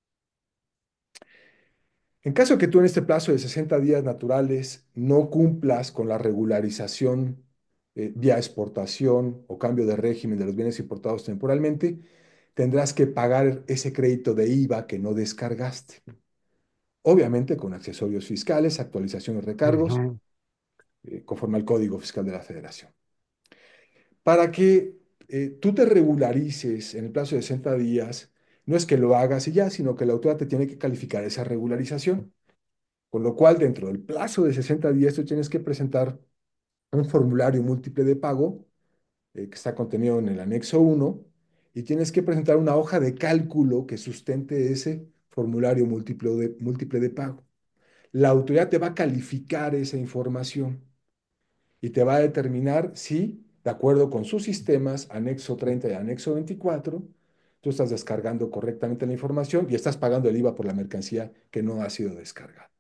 S1: En caso de que tú en este plazo de sesenta días naturales no cumplas con la regularización eh, vía exportación o cambio de régimen de los bienes importados temporalmente, tendrás que pagar ese crédito de IVA que no descargaste. Obviamente con accesorios fiscales, actualizaciones, recargos,
S2: Ujú.
S1: eh, conforme al Código Fiscal de la Federación. Para que eh, tú te regularices en el plazo de sesenta días, no es que lo hagas y ya, sino que la autoridad te tiene que calificar esa regularización. Con lo cual, dentro del plazo de sesenta días, tú tienes que presentar un formulario múltiple de pago eh, que está contenido en el anexo uno y tienes que presentar una hoja de cálculo que sustente ese formulario múltiple de, múltiple de pago. La autoridad te va a calificar esa información y te va a determinar si, de acuerdo con sus sistemas, anexo treinta y anexo veinticuatro, tú estás descargando correctamente la información y estás pagando el IVA por la mercancía que no ha sido descargada.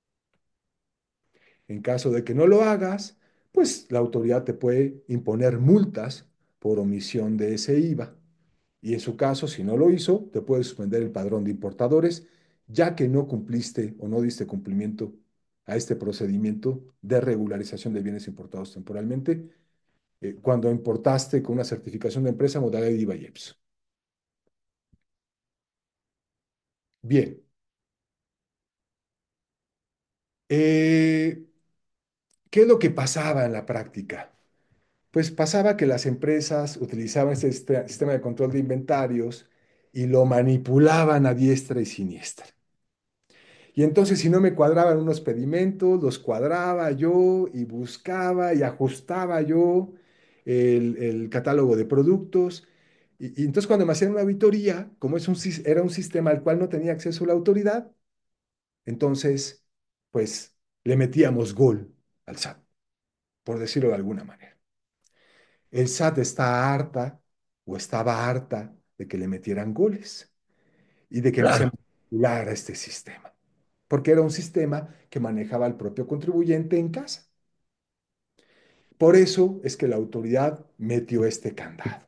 S1: En caso de que no lo hagas, pues la autoridad te puede imponer multas por omisión de ese IVA. Y en su caso, si no lo hizo, te puede suspender el padrón de importadores, ya que no cumpliste o no diste cumplimiento a este procedimiento de regularización de bienes importados temporalmente, eh, cuando importaste con una certificación de empresa modalidad de IVA y EPS. Bien, eh, ¿qué es lo que pasaba en la práctica? Pues pasaba que las empresas utilizaban este siste- sistema de control de inventarios y lo manipulaban a diestra y siniestra. Y entonces si no me cuadraban unos pedimentos, los cuadraba yo y buscaba y ajustaba yo el, el catálogo de productos. Y, y entonces cuando me hacían una auditoría, como es un, sis- era un sistema al cual no tenía acceso la autoridad, entonces pues le metíamos gol al S A T, por decirlo de alguna manera. El S A T está harta o estaba harta de que le metieran goles y de que se
S2: Claro.
S1: manipulara este sistema. porque era un sistema que manejaba el propio contribuyente en casa. Por eso es que la autoridad metió este candado.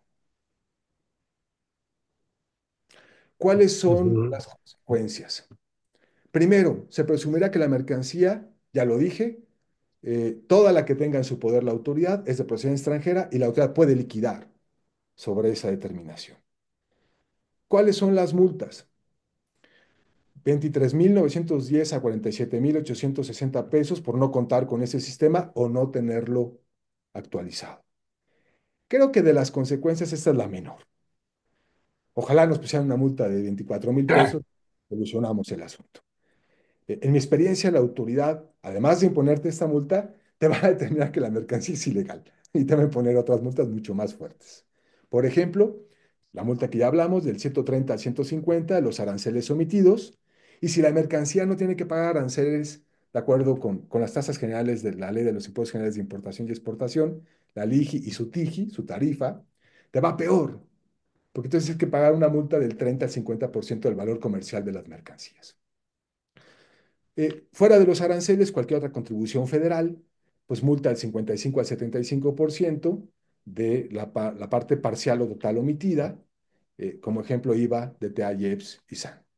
S1: ¿Cuáles son
S2: Ujú.
S1: las consecuencias? Primero, se presumirá que la mercancía, ya lo dije, eh, toda la que tenga en su poder la autoridad es de procedencia extranjera y la autoridad puede liquidar sobre esa determinación. ¿Cuáles son las multas? veintitrés mil novecientos diez a cuarenta y siete mil ochocientos sesenta pesos por no contar con ese sistema o no tenerlo actualizado. Creo que de las consecuencias esta es la menor. Ojalá nos pusieran una multa de veinticuatro mil
S2: Ah,
S1: pesos, solucionamos el asunto. Eh, En mi experiencia, la autoridad, además de imponerte esta multa, te va a determinar que la mercancía es ilegal y te va a poner otras multas mucho más fuertes. Por ejemplo, la multa que ya hablamos del ciento treinta al ciento cincuenta, los aranceles omitidos, y si la mercancía no tiene que pagar aranceles de acuerdo con, con las tasas generales de la Ley de los Impuestos Generales de Importación y Exportación, la LIGI y su TIGI, su tarifa, te va peor, porque entonces hay que pagar una multa del treinta al cincuenta por ciento del valor comercial de las mercancías. Eh, fuera de los aranceles, cualquier otra contribución federal, pues multa del cincuenta y cinco al setenta y cinco por ciento de la, pa- la parte parcial o total omitida, eh, como ejemplo IVA, D T A, IEPS y S A N.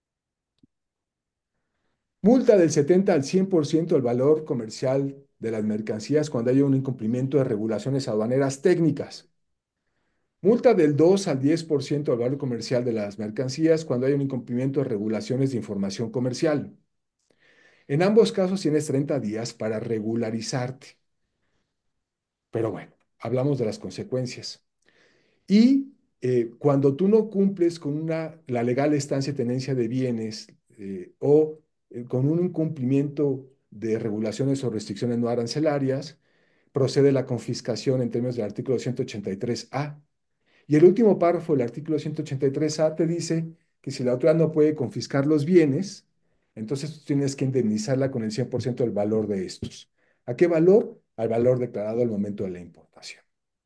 S1: Multa del setenta al cien por ciento del valor comercial de las mercancías cuando haya un incumplimiento de regulaciones aduaneras técnicas. Multa del dos al diez por ciento del valor comercial de las mercancías cuando haya un incumplimiento de regulaciones de información comercial. En ambos casos tienes treinta días para regularizarte. Pero bueno, hablamos de las consecuencias. Y eh, cuando tú no cumples con una, la legal estancia y tenencia de bienes eh, o eh, con un incumplimiento de regulaciones o restricciones no arancelarias, procede la confiscación en términos del artículo ciento ochenta y tres A. Y el último párrafo del artículo ciento ochenta y tres A te dice que si la autoridad no puede confiscar los bienes, entonces tú tienes que indemnizarla con el cien por ciento del valor de estos. ¿A qué valor? Al valor declarado al momento de la importación.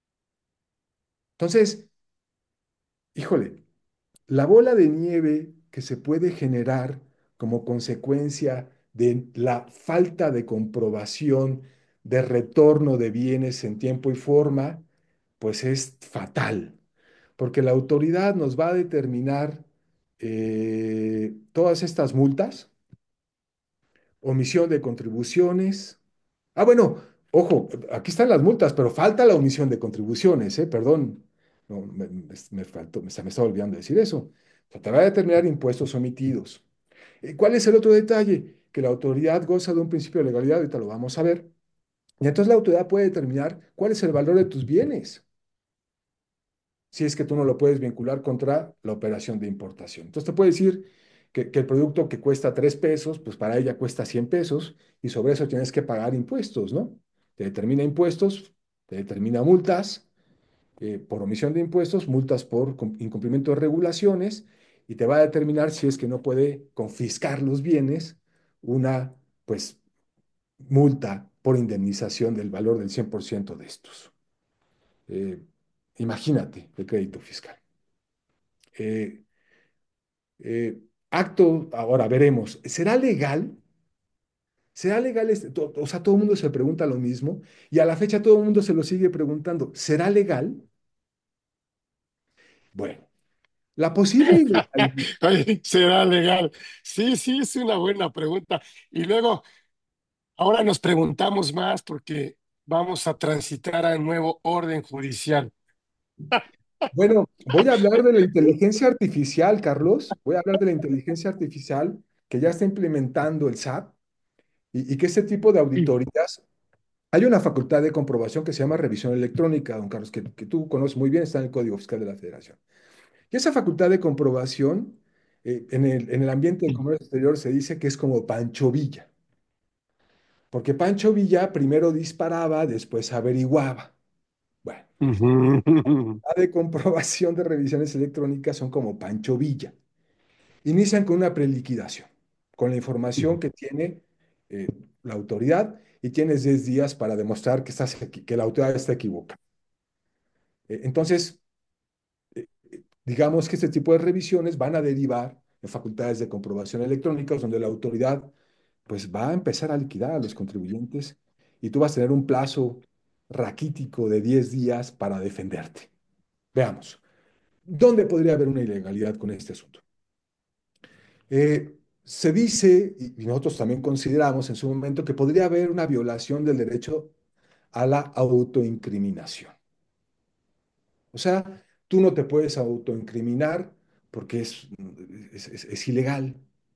S1: Entonces, híjole, la bola de nieve que se puede generar como consecuencia de la falta de comprobación de retorno de bienes en tiempo y forma, pues es fatal, porque la autoridad nos va a determinar eh, todas estas multas, omisión de contribuciones. Ah, bueno, ojo, aquí están las multas, pero falta la omisión de contribuciones, ¿eh? Perdón, no, me, me- me faltó, me, se me estaba olvidando decir eso. O sea, te va a determinar impuestos omitidos. Eh, ¿Cuál es el otro detalle? Que la autoridad goza de un principio de legalidad, ahorita lo vamos a ver. Y entonces la autoridad puede determinar cuál es el valor de tus bienes, si es que tú no lo puedes vincular contra la operación de importación. Entonces te puede decir que, que el producto que cuesta tres pesos, pues para ella cuesta cien pesos y sobre eso tienes que pagar impuestos, ¿no? Te determina impuestos, te determina multas eh, por omisión de impuestos, multas por cum- incumplimiento de regulaciones y te va a determinar si es que no puede confiscar los bienes, una, pues, multa por indemnización del valor del cien por ciento de estos. Eh, Imagínate el crédito fiscal. Eh, eh, Acto, ahora veremos, ¿será legal? ¿Será legal este? to- O sea, todo el mundo se pregunta lo mismo y a la fecha todo el mundo se lo sigue preguntando. ¿Será legal? Bueno, la posible ilegalidad.
S2: Oye, ¿será legal? Sí, sí, es una buena pregunta. Y luego, ahora nos preguntamos más porque vamos a transitar a un nuevo orden judicial.
S1: Bueno, voy a hablar de la inteligencia artificial, Carlos. Voy a hablar de la inteligencia artificial que ya está implementando el S A T y, y que este tipo de auditorías, hay una facultad de comprobación que se llama revisión electrónica, don Carlos, que, que tú conoces muy bien, está en el Código Fiscal de la Federación. Y esa facultad de comprobación, eh, en el, en el ambiente de comercio exterior se dice que es como Pancho Villa, porque Pancho Villa primero disparaba, después averiguaba. Bueno,
S2: Ujú.
S1: la de comprobación de revisiones electrónicas son como Pancho Villa. Inician con una preliquidación, con la información que tiene eh, la autoridad y tienes diez días para demostrar que, estás, equi- que la autoridad está equivocada. Eh, entonces, eh, digamos que este tipo de revisiones van a derivar en facultades de comprobación electrónicas, donde la autoridad pues va a empezar a liquidar a los contribuyentes y tú vas a tener un plazo raquítico de diez días para defenderte. Veamos, ¿dónde podría haber una ilegalidad con este asunto? Eh, Se dice, y nosotros también consideramos en su momento, que podría haber una violación del derecho a la autoincriminación. O sea, tú no te puedes autoincriminar porque es, es, es- es ilegal.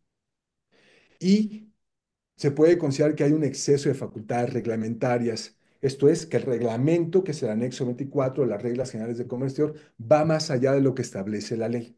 S1: Y se puede considerar que hay un exceso de facultades reglamentarias. Esto es, que el reglamento, que es el anexo veinticuatro de las reglas generales de comercio exterior, va más allá de lo que establece la ley.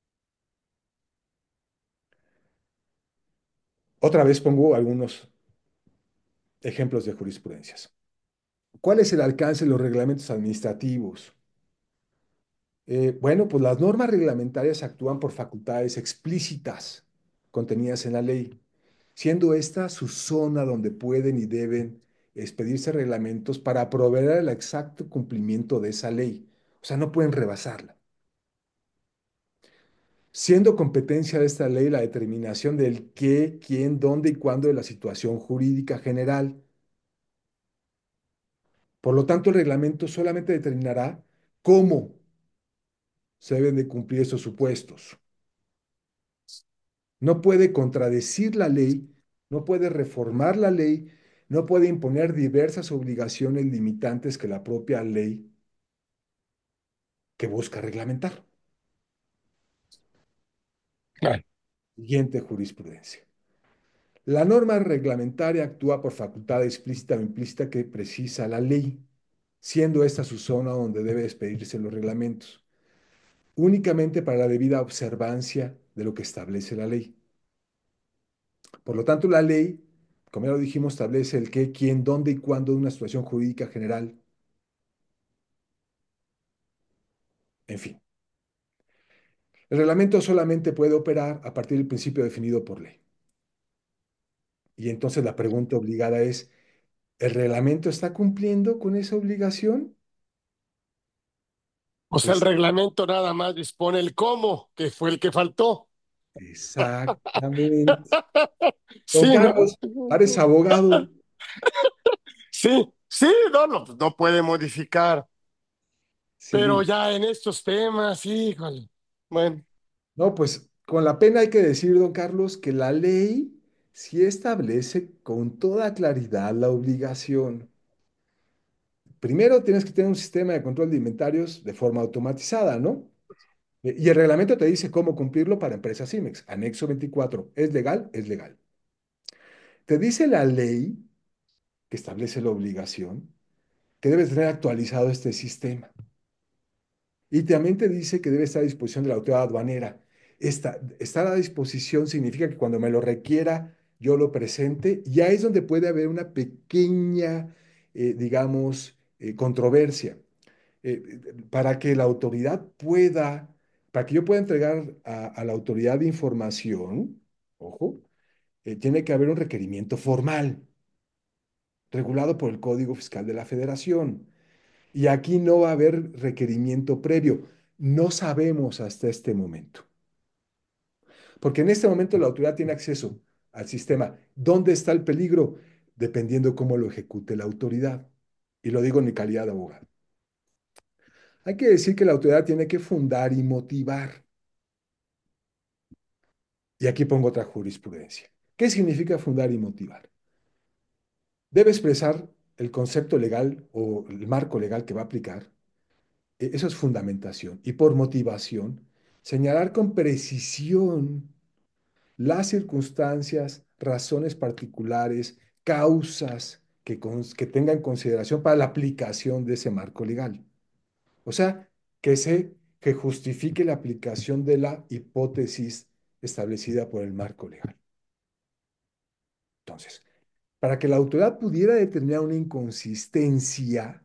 S1: Otra vez pongo algunos ejemplos de jurisprudencias. ¿Cuál es el alcance de los reglamentos administrativos? Eh, bueno, pues las normas reglamentarias actúan por facultades explícitas contenidas en la ley, siendo esta su zona donde pueden y deben expedirse reglamentos para proveer el exacto cumplimiento de esa ley. O sea, no pueden rebasarla. Siendo competencia de esta ley la determinación del qué, quién, dónde y cuándo de la situación jurídica general. Por lo tanto, el reglamento solamente determinará cómo se deben de cumplir esos supuestos. No puede contradecir la ley, no puede reformar la ley, no puede imponer diversas obligaciones limitantes que la propia ley que busca reglamentar.
S2: Claro.
S1: Siguiente jurisprudencia. La norma reglamentaria actúa por facultad explícita o implícita que precisa la ley, siendo esta su zona donde debe expedirse los reglamentos, únicamente para la debida observancia de lo que establece la ley. Por lo tanto, la ley, como ya lo dijimos, establece el qué, quién, dónde y cuándo de una situación jurídica general. En fin, el reglamento solamente puede operar a partir del principio definido por ley. Y entonces la pregunta obligada es, ¿el reglamento está cumpliendo con esa obligación?
S2: O sea, el
S1: Pues
S2: reglamento nada más dispone el cómo, que fue el que faltó.
S1: exactamente. Don
S2: Sí, ¿no?
S1: Carlos, pares abogado.
S2: Sí, sí, no, no, no puede modificar. Pero
S1: Sí,
S2: ya en estos temas, híjole. Bueno,
S1: no, pues con la pena hay que decir, don Carlos, que la ley sí establece con toda claridad la obligación. Primero tienes que tener un sistema de control de inventarios de forma automatizada, ¿no? Eh, Y el reglamento te dice cómo cumplirlo para empresas IMEX. Anexo veinticuatro. ¿Es legal? Es legal. Te dice la ley que establece la obligación que debes tener actualizado este sistema. Y también te dice que debe estar a disposición de la autoridad aduanera. Esta, estar a disposición significa que cuando me lo requiera, yo lo presente. Y ahí es donde puede haber una pequeña, eh, digamos, eh, controversia. Eh, para que la autoridad pueda, para que yo pueda entregar a, a la autoridad información, ojo, eh, tiene que haber un requerimiento formal, regulado por el Código Fiscal de la Federación. Y aquí no va a haber requerimiento previo. No sabemos hasta este momento. Porque en este momento la autoridad tiene acceso al sistema. ¿Dónde está el peligro? Dependiendo cómo lo ejecute la autoridad. Y lo digo en mi calidad de abogado. Hay que decir que la autoridad tiene que fundar y motivar. Y aquí pongo otra jurisprudencia. ¿Qué significa fundar y motivar? Debe expresar el concepto legal o el marco legal que va a aplicar. E- Eso es fundamentación. Y por motivación, señalar con precisión las circunstancias, razones particulares, causas que, cons- que tengan consideración para la aplicación de ese marco legal. O sea, que se que justifique la aplicación de la hipótesis establecida por el marco legal. Entonces, para que la autoridad pudiera determinar una inconsistencia,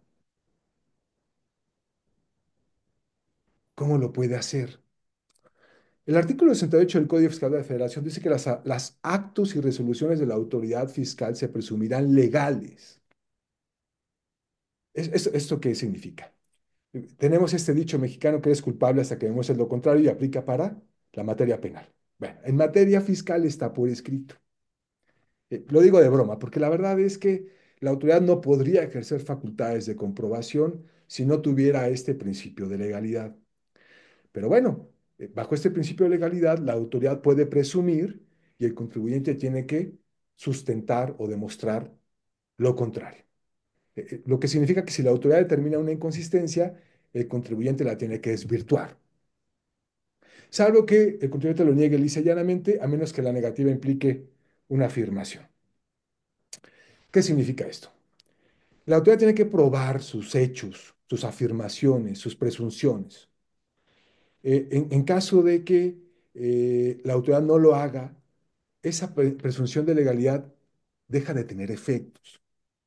S1: ¿cómo lo puede hacer? El artículo sesenta y ocho del Código Fiscal de la Federación dice que las, a- las actos y resoluciones de la autoridad fiscal se presumirán legales. Es- es- ¿Esto qué significa? Tenemos este dicho mexicano que eres culpable hasta que demuestres lo contrario y aplica para la materia penal. Bueno, en materia fiscal está por escrito. Eh, lo digo de broma, porque la verdad es que la autoridad no podría ejercer facultades de comprobación si no tuviera este principio de legalidad. Pero bueno, eh, bajo este principio de legalidad, la autoridad puede presumir y el contribuyente tiene que sustentar o demostrar lo contrario. Eh, eh, Lo que significa que si la autoridad determina una inconsistencia, el contribuyente la tiene que desvirtuar. Salvo que el contribuyente lo niegue lisa y llanamente, a menos que la negativa implique una afirmación. ¿Qué significa esto? La autoridad tiene que probar sus hechos, sus afirmaciones, sus presunciones. Eh, en, en caso de que eh, la autoridad no lo haga, esa pre- presunción de legalidad deja de tener efectos.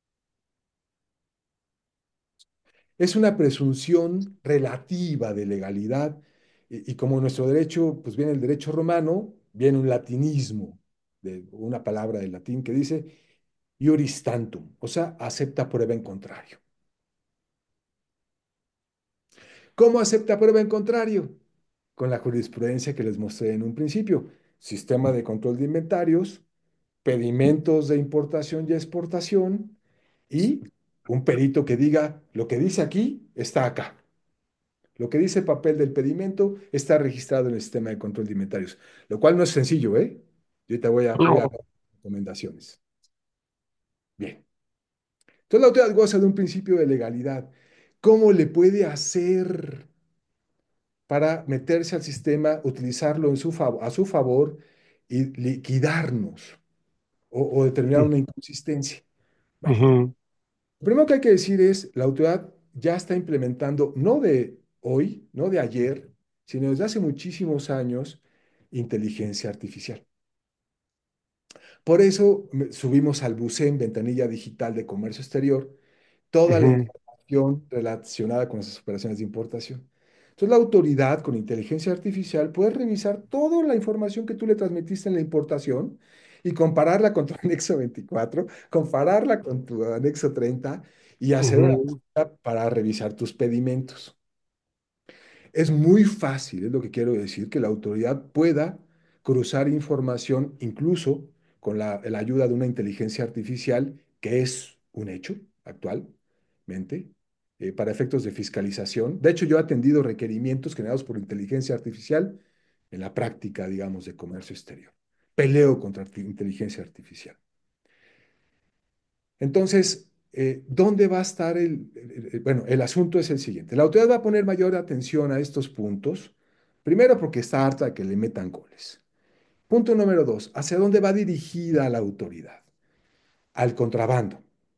S1: Es una presunción relativa de legalidad y, y como nuestro derecho, pues viene el derecho romano, viene un latinismo, de una palabra del latín que dice iuris tantum, o sea, acepta prueba en contrario. ¿Cómo acepta prueba en contrario? Con la jurisprudencia que les mostré en un principio, sistema de control de inventarios, pedimentos de importación y exportación y un perito que diga lo que dice aquí está acá. Lo que dice el papel del pedimento está registrado en el sistema de control de inventarios, lo cual no es sencillo, ¿eh? Yo te voy a, voy a
S2: No.
S1: dar recomendaciones. Bien. Entonces la autoridad goza de un principio de legalidad. ¿Cómo le puede hacer para meterse al sistema, utilizarlo en su fav- a su favor y liquidarnos o, o determinar una inconsistencia? Bueno,
S2: Ujú,
S1: lo primero que hay que decir es, la autoridad ya está implementando, no de hoy, no de ayer, sino desde hace muchísimos años, inteligencia artificial. Por eso me- subimos al BUSEM, Ventanilla Digital de Comercio Exterior, toda la
S2: ujú,
S1: información relacionada con esas operaciones de importación. Entonces, la autoridad con inteligencia artificial puede revisar toda la información que tú le transmitiste en la importación y compararla con tu anexo veinticuatro, compararla con tu anexo treinta y hacer una
S2: ujú,
S1: búsqueda para revisar tus pedimentos. Es muy fácil, es lo que quiero decir, que la autoridad pueda cruzar información incluso con la, la ayuda de una inteligencia artificial, que es un hecho actualmente, eh, para efectos de fiscalización. De hecho, yo he atendido requerimientos generados por inteligencia artificial en la práctica, digamos, de comercio exterior. Peleo contra arti- inteligencia artificial. Entonces, eh, ¿dónde va a estar el, el- el- bueno, el asunto es el siguiente. La autoridad va a poner mayor atención a estos puntos, primero porque está harta de que le metan goles. Punto número dos, ¿hacia dónde va dirigida la autoridad? Al contrabando.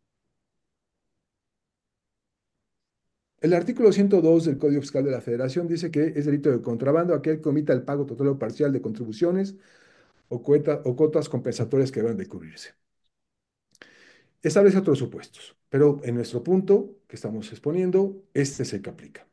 S1: El artículo ciento dos del Código Fiscal de la Federación dice que es delito de contrabando aquel que omita el pago total o parcial de contribuciones o, cuota- o cuotas compensatorias que deben de cubrirse. Establece otros supuestos, pero en nuestro punto que estamos exponiendo, este es el que aplica.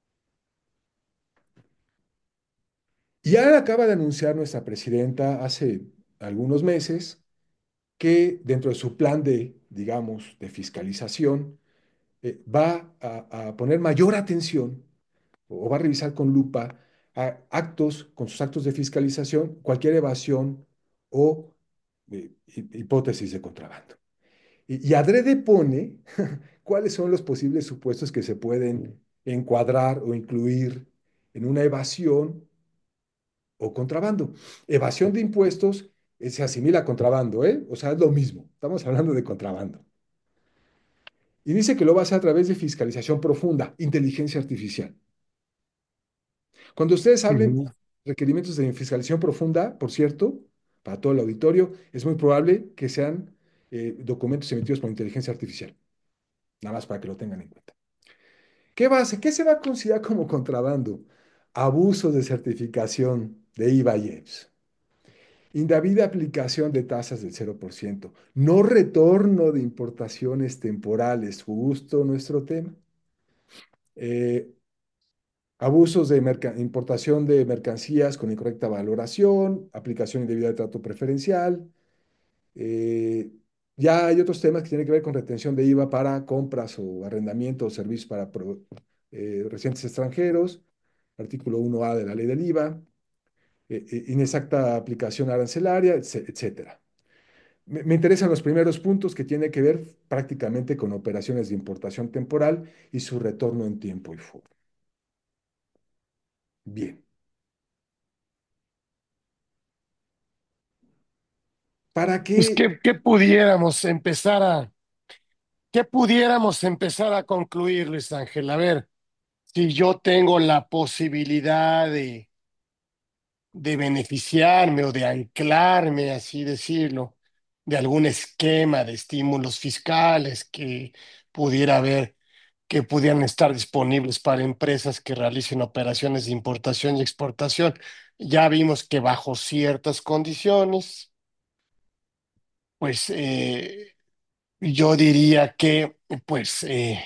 S1: Y ya acaba de anunciar nuestra presidenta hace algunos meses que dentro de su plan de, digamos, de fiscalización, eh, va a, a poner mayor atención o va a revisar con lupa a actos, con sus actos de fiscalización, cualquier evasión o eh, hipótesis de contrabando. Y, y adrede pone cuáles son los posibles supuestos que se pueden encuadrar o incluir en una evasión o contrabando. Evasión de impuestos eh, se asimila a contrabando, ¿eh? O sea, es lo mismo. Estamos hablando de contrabando. Y dice que lo va a hacer a través de fiscalización profunda, inteligencia artificial. Cuando ustedes hablen
S2: ujú,
S1: de requerimientos de fiscalización profunda, por cierto, para todo el auditorio, es muy probable que sean eh, documentos emitidos por inteligencia artificial. Nada más para que lo tengan en cuenta. ¿Qué va a hacer? ¿Qué se va a considerar como contrabando? Abusos de certificación de IVA y E P S. Indebida aplicación de tasas del cero por ciento. No retorno de importaciones temporales, justo nuestro tema. Eh, Abusos de merca- importación de mercancías con incorrecta valoración, aplicación indebida de trato preferencial. Eh, ya hay otros temas que tienen que ver con retención de IVA para compras o arrendamiento o servicios para pro- eh, residentes extranjeros, artículo uno A de la ley del IVA. eh, eh, inexacta aplicación arancelaria, etc- etcétera. Me, me interesan los primeros puntos que tiene que ver prácticamente con operaciones de importación temporal y su retorno en tiempo y forma. Bien, ¿para
S2: Pues,
S1: qué?
S2: ¿qué, qué pudiéramos empezar a, qué pudiéramos empezar a concluir, Luis Ángel? A ver, si yo tengo la posibilidad de de beneficiarme o de anclarme, así decirlo, de algún esquema de estímulos fiscales que pudiera haber, que pudieran estar disponibles para empresas que realicen operaciones de importación y exportación. Ya vimos que bajo ciertas condiciones, pues eh, yo diría que, pues, eh,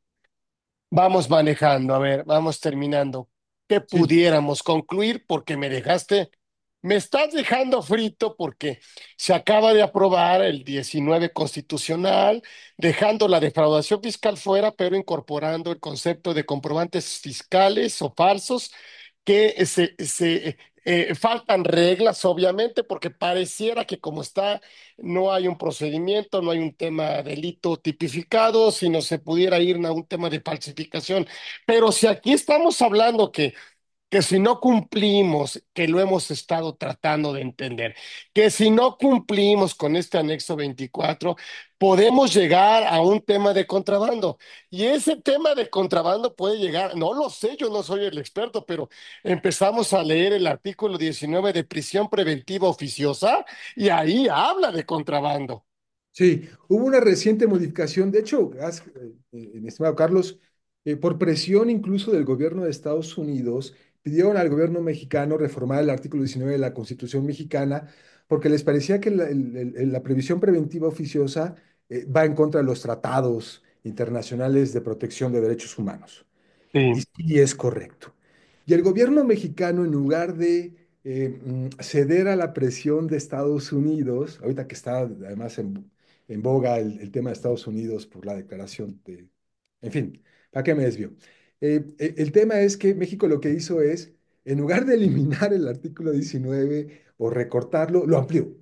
S2: vamos manejando, a ver, vamos terminando. ¿Qué
S1: Sí,
S2: pudiéramos concluir? Porque me dejaste, me estás dejando frito porque se acaba de aprobar el diecinueve constitucional, dejando la defraudación fiscal fuera, pero incorporando el concepto de comprobantes fiscales o falsos que se, se eh, faltan reglas, obviamente, porque pareciera que como está, no hay un procedimiento, no hay un tema delito tipificado, sino se pudiera ir a un tema de falsificación. Pero si aquí estamos hablando que que si no cumplimos, que lo hemos estado tratando de entender, que si no cumplimos con este anexo veinticuatro, podemos llegar a un tema de contrabando. Y ese tema de contrabando puede llegar, no lo sé, yo no soy el experto, pero empezamos a leer el artículo diecinueve de prisión preventiva oficiosa y ahí habla de contrabando.
S1: sí, hubo una reciente modificación, de hecho, has- eh, eh, mi estimado Carlos, eh, por presión incluso del gobierno de Estados Unidos, pidieron al gobierno mexicano reformar el artículo diecinueve de la Constitución mexicana porque les parecía que la, el- el- la previsión preventiva oficiosa eh, va en contra de los tratados internacionales de protección de derechos humanos. Y
S2: Sí,
S1: sí es correcto. Y el gobierno mexicano, en lugar de eh, mm, ceder a la presión de Estados Unidos, ahorita que está además en, en boga el, el tema de Estados Unidos por la declaración de... En fin, ¿para qué me desvío? Eh, eh, el tema es que México lo que hizo es, en lugar de eliminar el artículo diecinueve o recortarlo, lo amplió.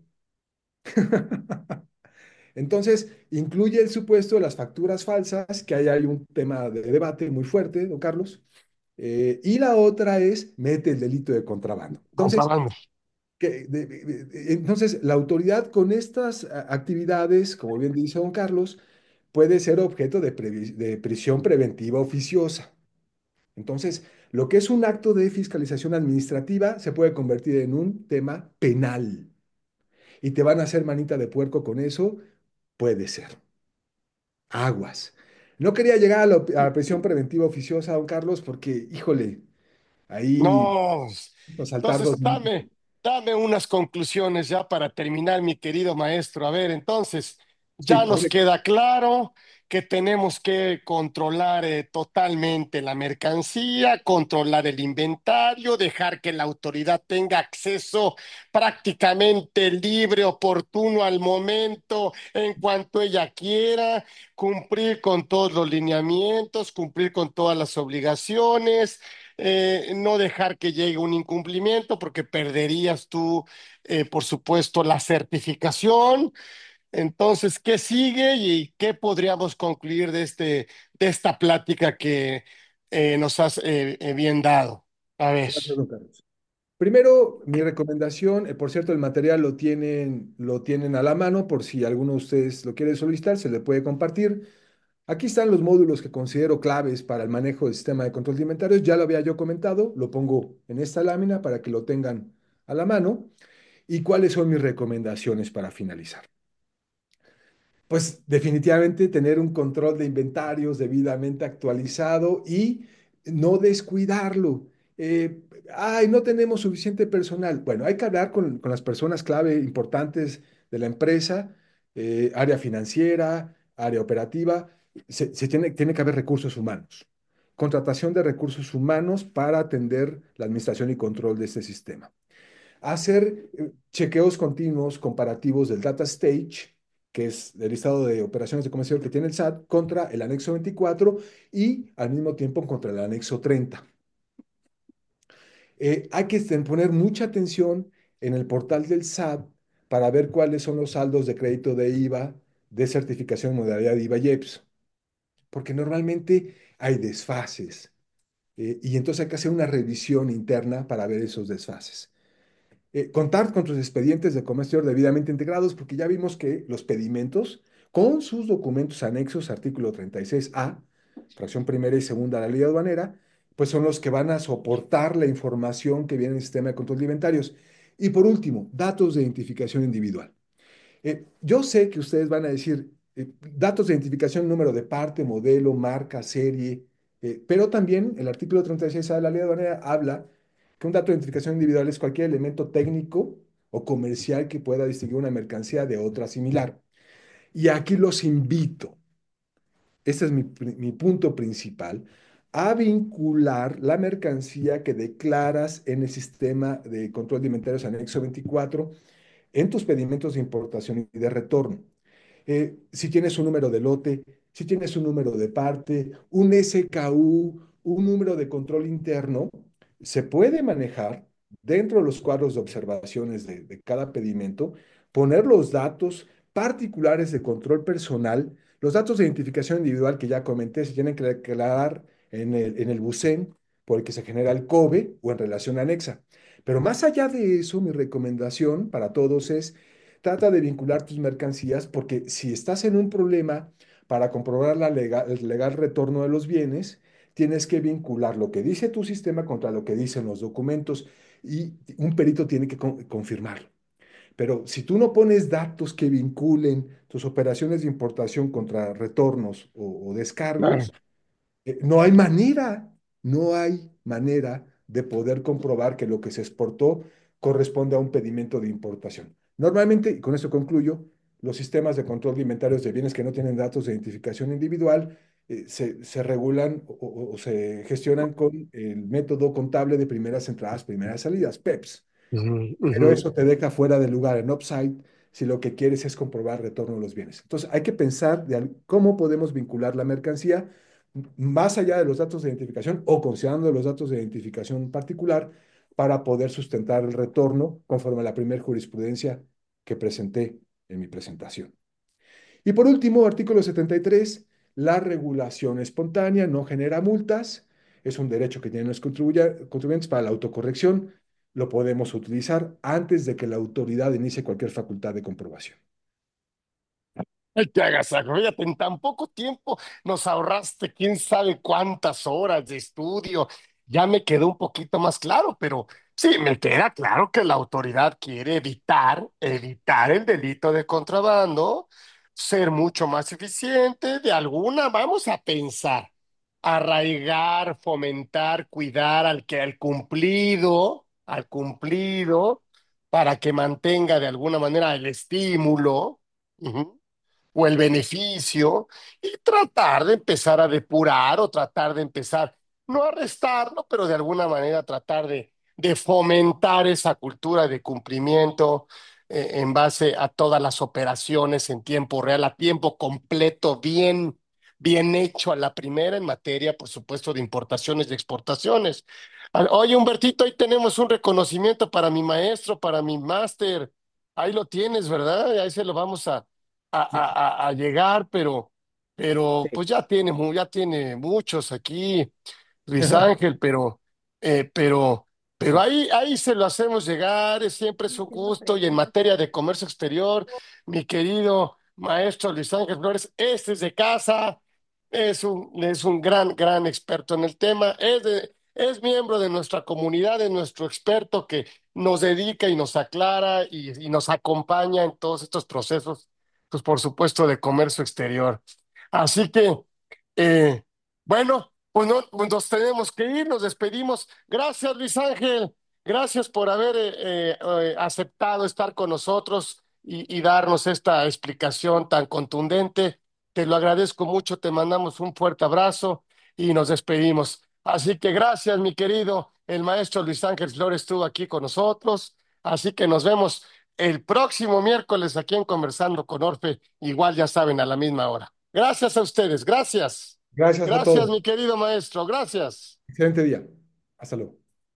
S1: Entonces, incluye el supuesto de las facturas falsas, que ahí hay un tema de debate muy fuerte, don Carlos. Eh, y la otra es, mete el delito de contrabando. Entonces,
S2: contrabando.
S1: que- de- de- de- entonces la autoridad con estas a- actividades, como bien dice don Carlos, puede ser objeto de, previ- de prisión preventiva oficiosa. Entonces, lo que es un acto de fiscalización administrativa se puede convertir en un tema penal. Y te van a hacer manita de puerco con eso, puede ser. Aguas. No quería llegar a la, op- a la prisión preventiva oficiosa, don Carlos, porque, híjole, ahí
S2: No,
S1: nos saltar dos
S2: entonces
S1: minutos.
S2: dame, dame unas conclusiones ya para terminar, mi querido maestro. A ver, entonces, ya
S1: Sí,
S2: nos
S1: mire,
S2: queda claro que tenemos que controlar eh, totalmente la mercancía, controlar el inventario, dejar que la autoridad tenga acceso prácticamente libre, oportuno al momento, en cuanto ella quiera, cumplir con todos los lineamientos, cumplir con todas las obligaciones, eh, no dejar que llegue un incumplimiento porque perderías tú, eh, por supuesto, la certificación. Entonces, ¿qué sigue y qué podríamos concluir de este, de esta plática que eh, nos has eh, eh, bien dado? A ver,
S1: gracias, don Carlos. Primero, mi recomendación, eh, por cierto, el material lo tienen, lo tienen a la mano por si alguno de ustedes lo quiere solicitar, se le puede compartir. Aquí están los módulos que considero claves para el manejo del sistema de control de inventarios. Ya lo había yo comentado, lo pongo en esta lámina para que lo tengan a la mano. ¿Y cuáles son mis recomendaciones para finalizar? Pues definitivamente tener un control de inventarios debidamente actualizado y no descuidarlo. Eh, ay, no tenemos suficiente personal. Bueno, hay que hablar con, con las personas clave importantes de la empresa, eh, área financiera, área operativa. Se, se tiene, tiene que haber recursos humanos. Contratación de recursos humanos para atender la administración y control de este sistema. Hacer eh, chequeos continuos comparativos del data stage, que es el listado de operaciones de comercio que tiene el S A T, contra el anexo veinticuatro y al mismo tiempo contra el anexo treinta. Eh, hay que este, poner mucha atención en el portal del S A T para ver cuáles son los saldos de crédito de I V A, de certificación en modalidad I V A y E P S, porque normalmente hay desfases. Eh, y entonces hay que hacer una revisión interna para ver esos desfases. Eh, contar con tus expedientes de comercio debidamente integrados, porque ya vimos que los pedimentos, con sus documentos anexos, artículo treinta y seis A, fracción primera y segunda de la ley aduanera, pues son los que van a soportar la información que viene en el sistema de control de inventarios. Y por último, datos de identificación individual. Eh, yo sé que ustedes van a decir eh, datos de identificación, número de parte, modelo, marca, serie, eh, pero también el artículo treinta y seis A de la ley aduanera habla que un dato de identificación individual es cualquier elemento técnico o comercial que pueda distinguir una mercancía de otra similar. Y aquí los invito, este es mi, pri- mi punto principal, a vincular la mercancía que declaras en el sistema de control de inventarios anexo veinticuatro en tus pedimentos de importación y de retorno. Eh, si tienes un número de lote, si tienes un número de parte, un S K U, un número de control interno, se puede manejar dentro de los cuadros de observaciones de, de cada pedimento, poner los datos particulares de control personal, los datos de identificación individual que ya comenté, se tienen que declarar en el, en el BUSEN por el que se genera el COBE o en relación anexa. Pero más allá de eso, mi recomendación para todos es trata de vincular tus mercancías porque si estás en un problema para comprobar la legal, el legal retorno de los bienes, tienes que vincular lo que dice tu sistema contra lo que dicen los documentos y un perito tiene que con- confirmarlo. Pero si tú no pones datos que vinculen tus operaciones de importación contra retornos o, o
S2: Claro.
S1: descargos, eh, no hay manera, no hay manera de poder comprobar que lo que se exportó corresponde a un pedimento de importación. Normalmente, y con esto concluyo, los sistemas de control de inventarios de bienes que no tienen datos de identificación individual eh, se, se regulan o, o- o se gestionan con el método contable de primeras entradas, primeras salidas, P E P S.
S2: Ujú,
S1: Pero
S2: ujú.
S1: eso te deja fuera de lugar en upside si lo que quieres es comprobar retorno de los bienes. Entonces, hay que pensar de al- cómo podemos vincular la mercancía m- más allá de los datos de identificación o considerando los datos de identificación particular para poder sustentar el retorno conforme a la primera jurisprudencia que presenté en mi presentación. Y por último, artículo setenta y tres, la regulación espontánea no genera multas, es un derecho que tienen los contribuya- contribuyentes para la autocorrección, lo podemos utilizar antes de que la autoridad inicie cualquier facultad de comprobación.
S2: Ay, te agasajo, fíjate, en tan poco tiempo nos ahorraste quién sabe cuántas horas de estudio. Ya me quedó un poquito más claro, pero sí, me queda claro que la autoridad quiere evitar, evitar el delito de contrabando, ser mucho más eficiente, de alguna, vamos a pensar, arraigar, fomentar, cuidar al que al cumplido, al cumplido, para que mantenga de alguna manera el estímulo. Ujú, o el beneficio y tratar de empezar a depurar o tratar de empezar, no a restarlo, pero de alguna manera tratar de, de fomentar esa cultura de cumplimiento eh, en base a todas las operaciones en tiempo real, a tiempo completo, bien, bien hecho a la primera en materia, por supuesto, de importaciones y exportaciones. Ah, oye, Humbertito, ahí tenemos un reconocimiento para mi maestro, para mi máster. Ahí lo tienes, ¿verdad? Ahí se lo vamos a, a, a- a- a llegar, pero, pero pues ya tiene, mu- ya tiene muchos aquí, Luis Ángel, pero, eh, pero, pero ahí, ahí se lo hacemos llegar, es siempre su gusto, y en materia de comercio exterior, mi querido maestro Luis Ángel Flores, este es de casa, es un, es un gran, gran experto en el tema, es de, es miembro de nuestra comunidad, es nuestro experto que nos dedica y nos aclara y, y nos acompaña en todos estos procesos, pues por supuesto, de comercio exterior. Así que, eh, bueno, pues, no, pues nos tenemos que ir, nos despedimos. Gracias, Luis Ángel. Gracias por haber eh, eh, eh, aceptado estar con nosotros y, y darnos esta explicación tan contundente. Te lo agradezco mucho, te mandamos un fuerte abrazo y nos despedimos. Así que gracias, mi querido. El maestro Luis Ángel Flores estuvo aquí con nosotros. Así que nos vemos el próximo miércoles aquí en Conversando con Orfe, igual ya saben, a la misma hora. Gracias a ustedes, gracias.
S1: Gracias a
S2: Gracias,
S1: todos.
S2: mi querido maestro, gracias.
S1: Excelente día. Hasta luego.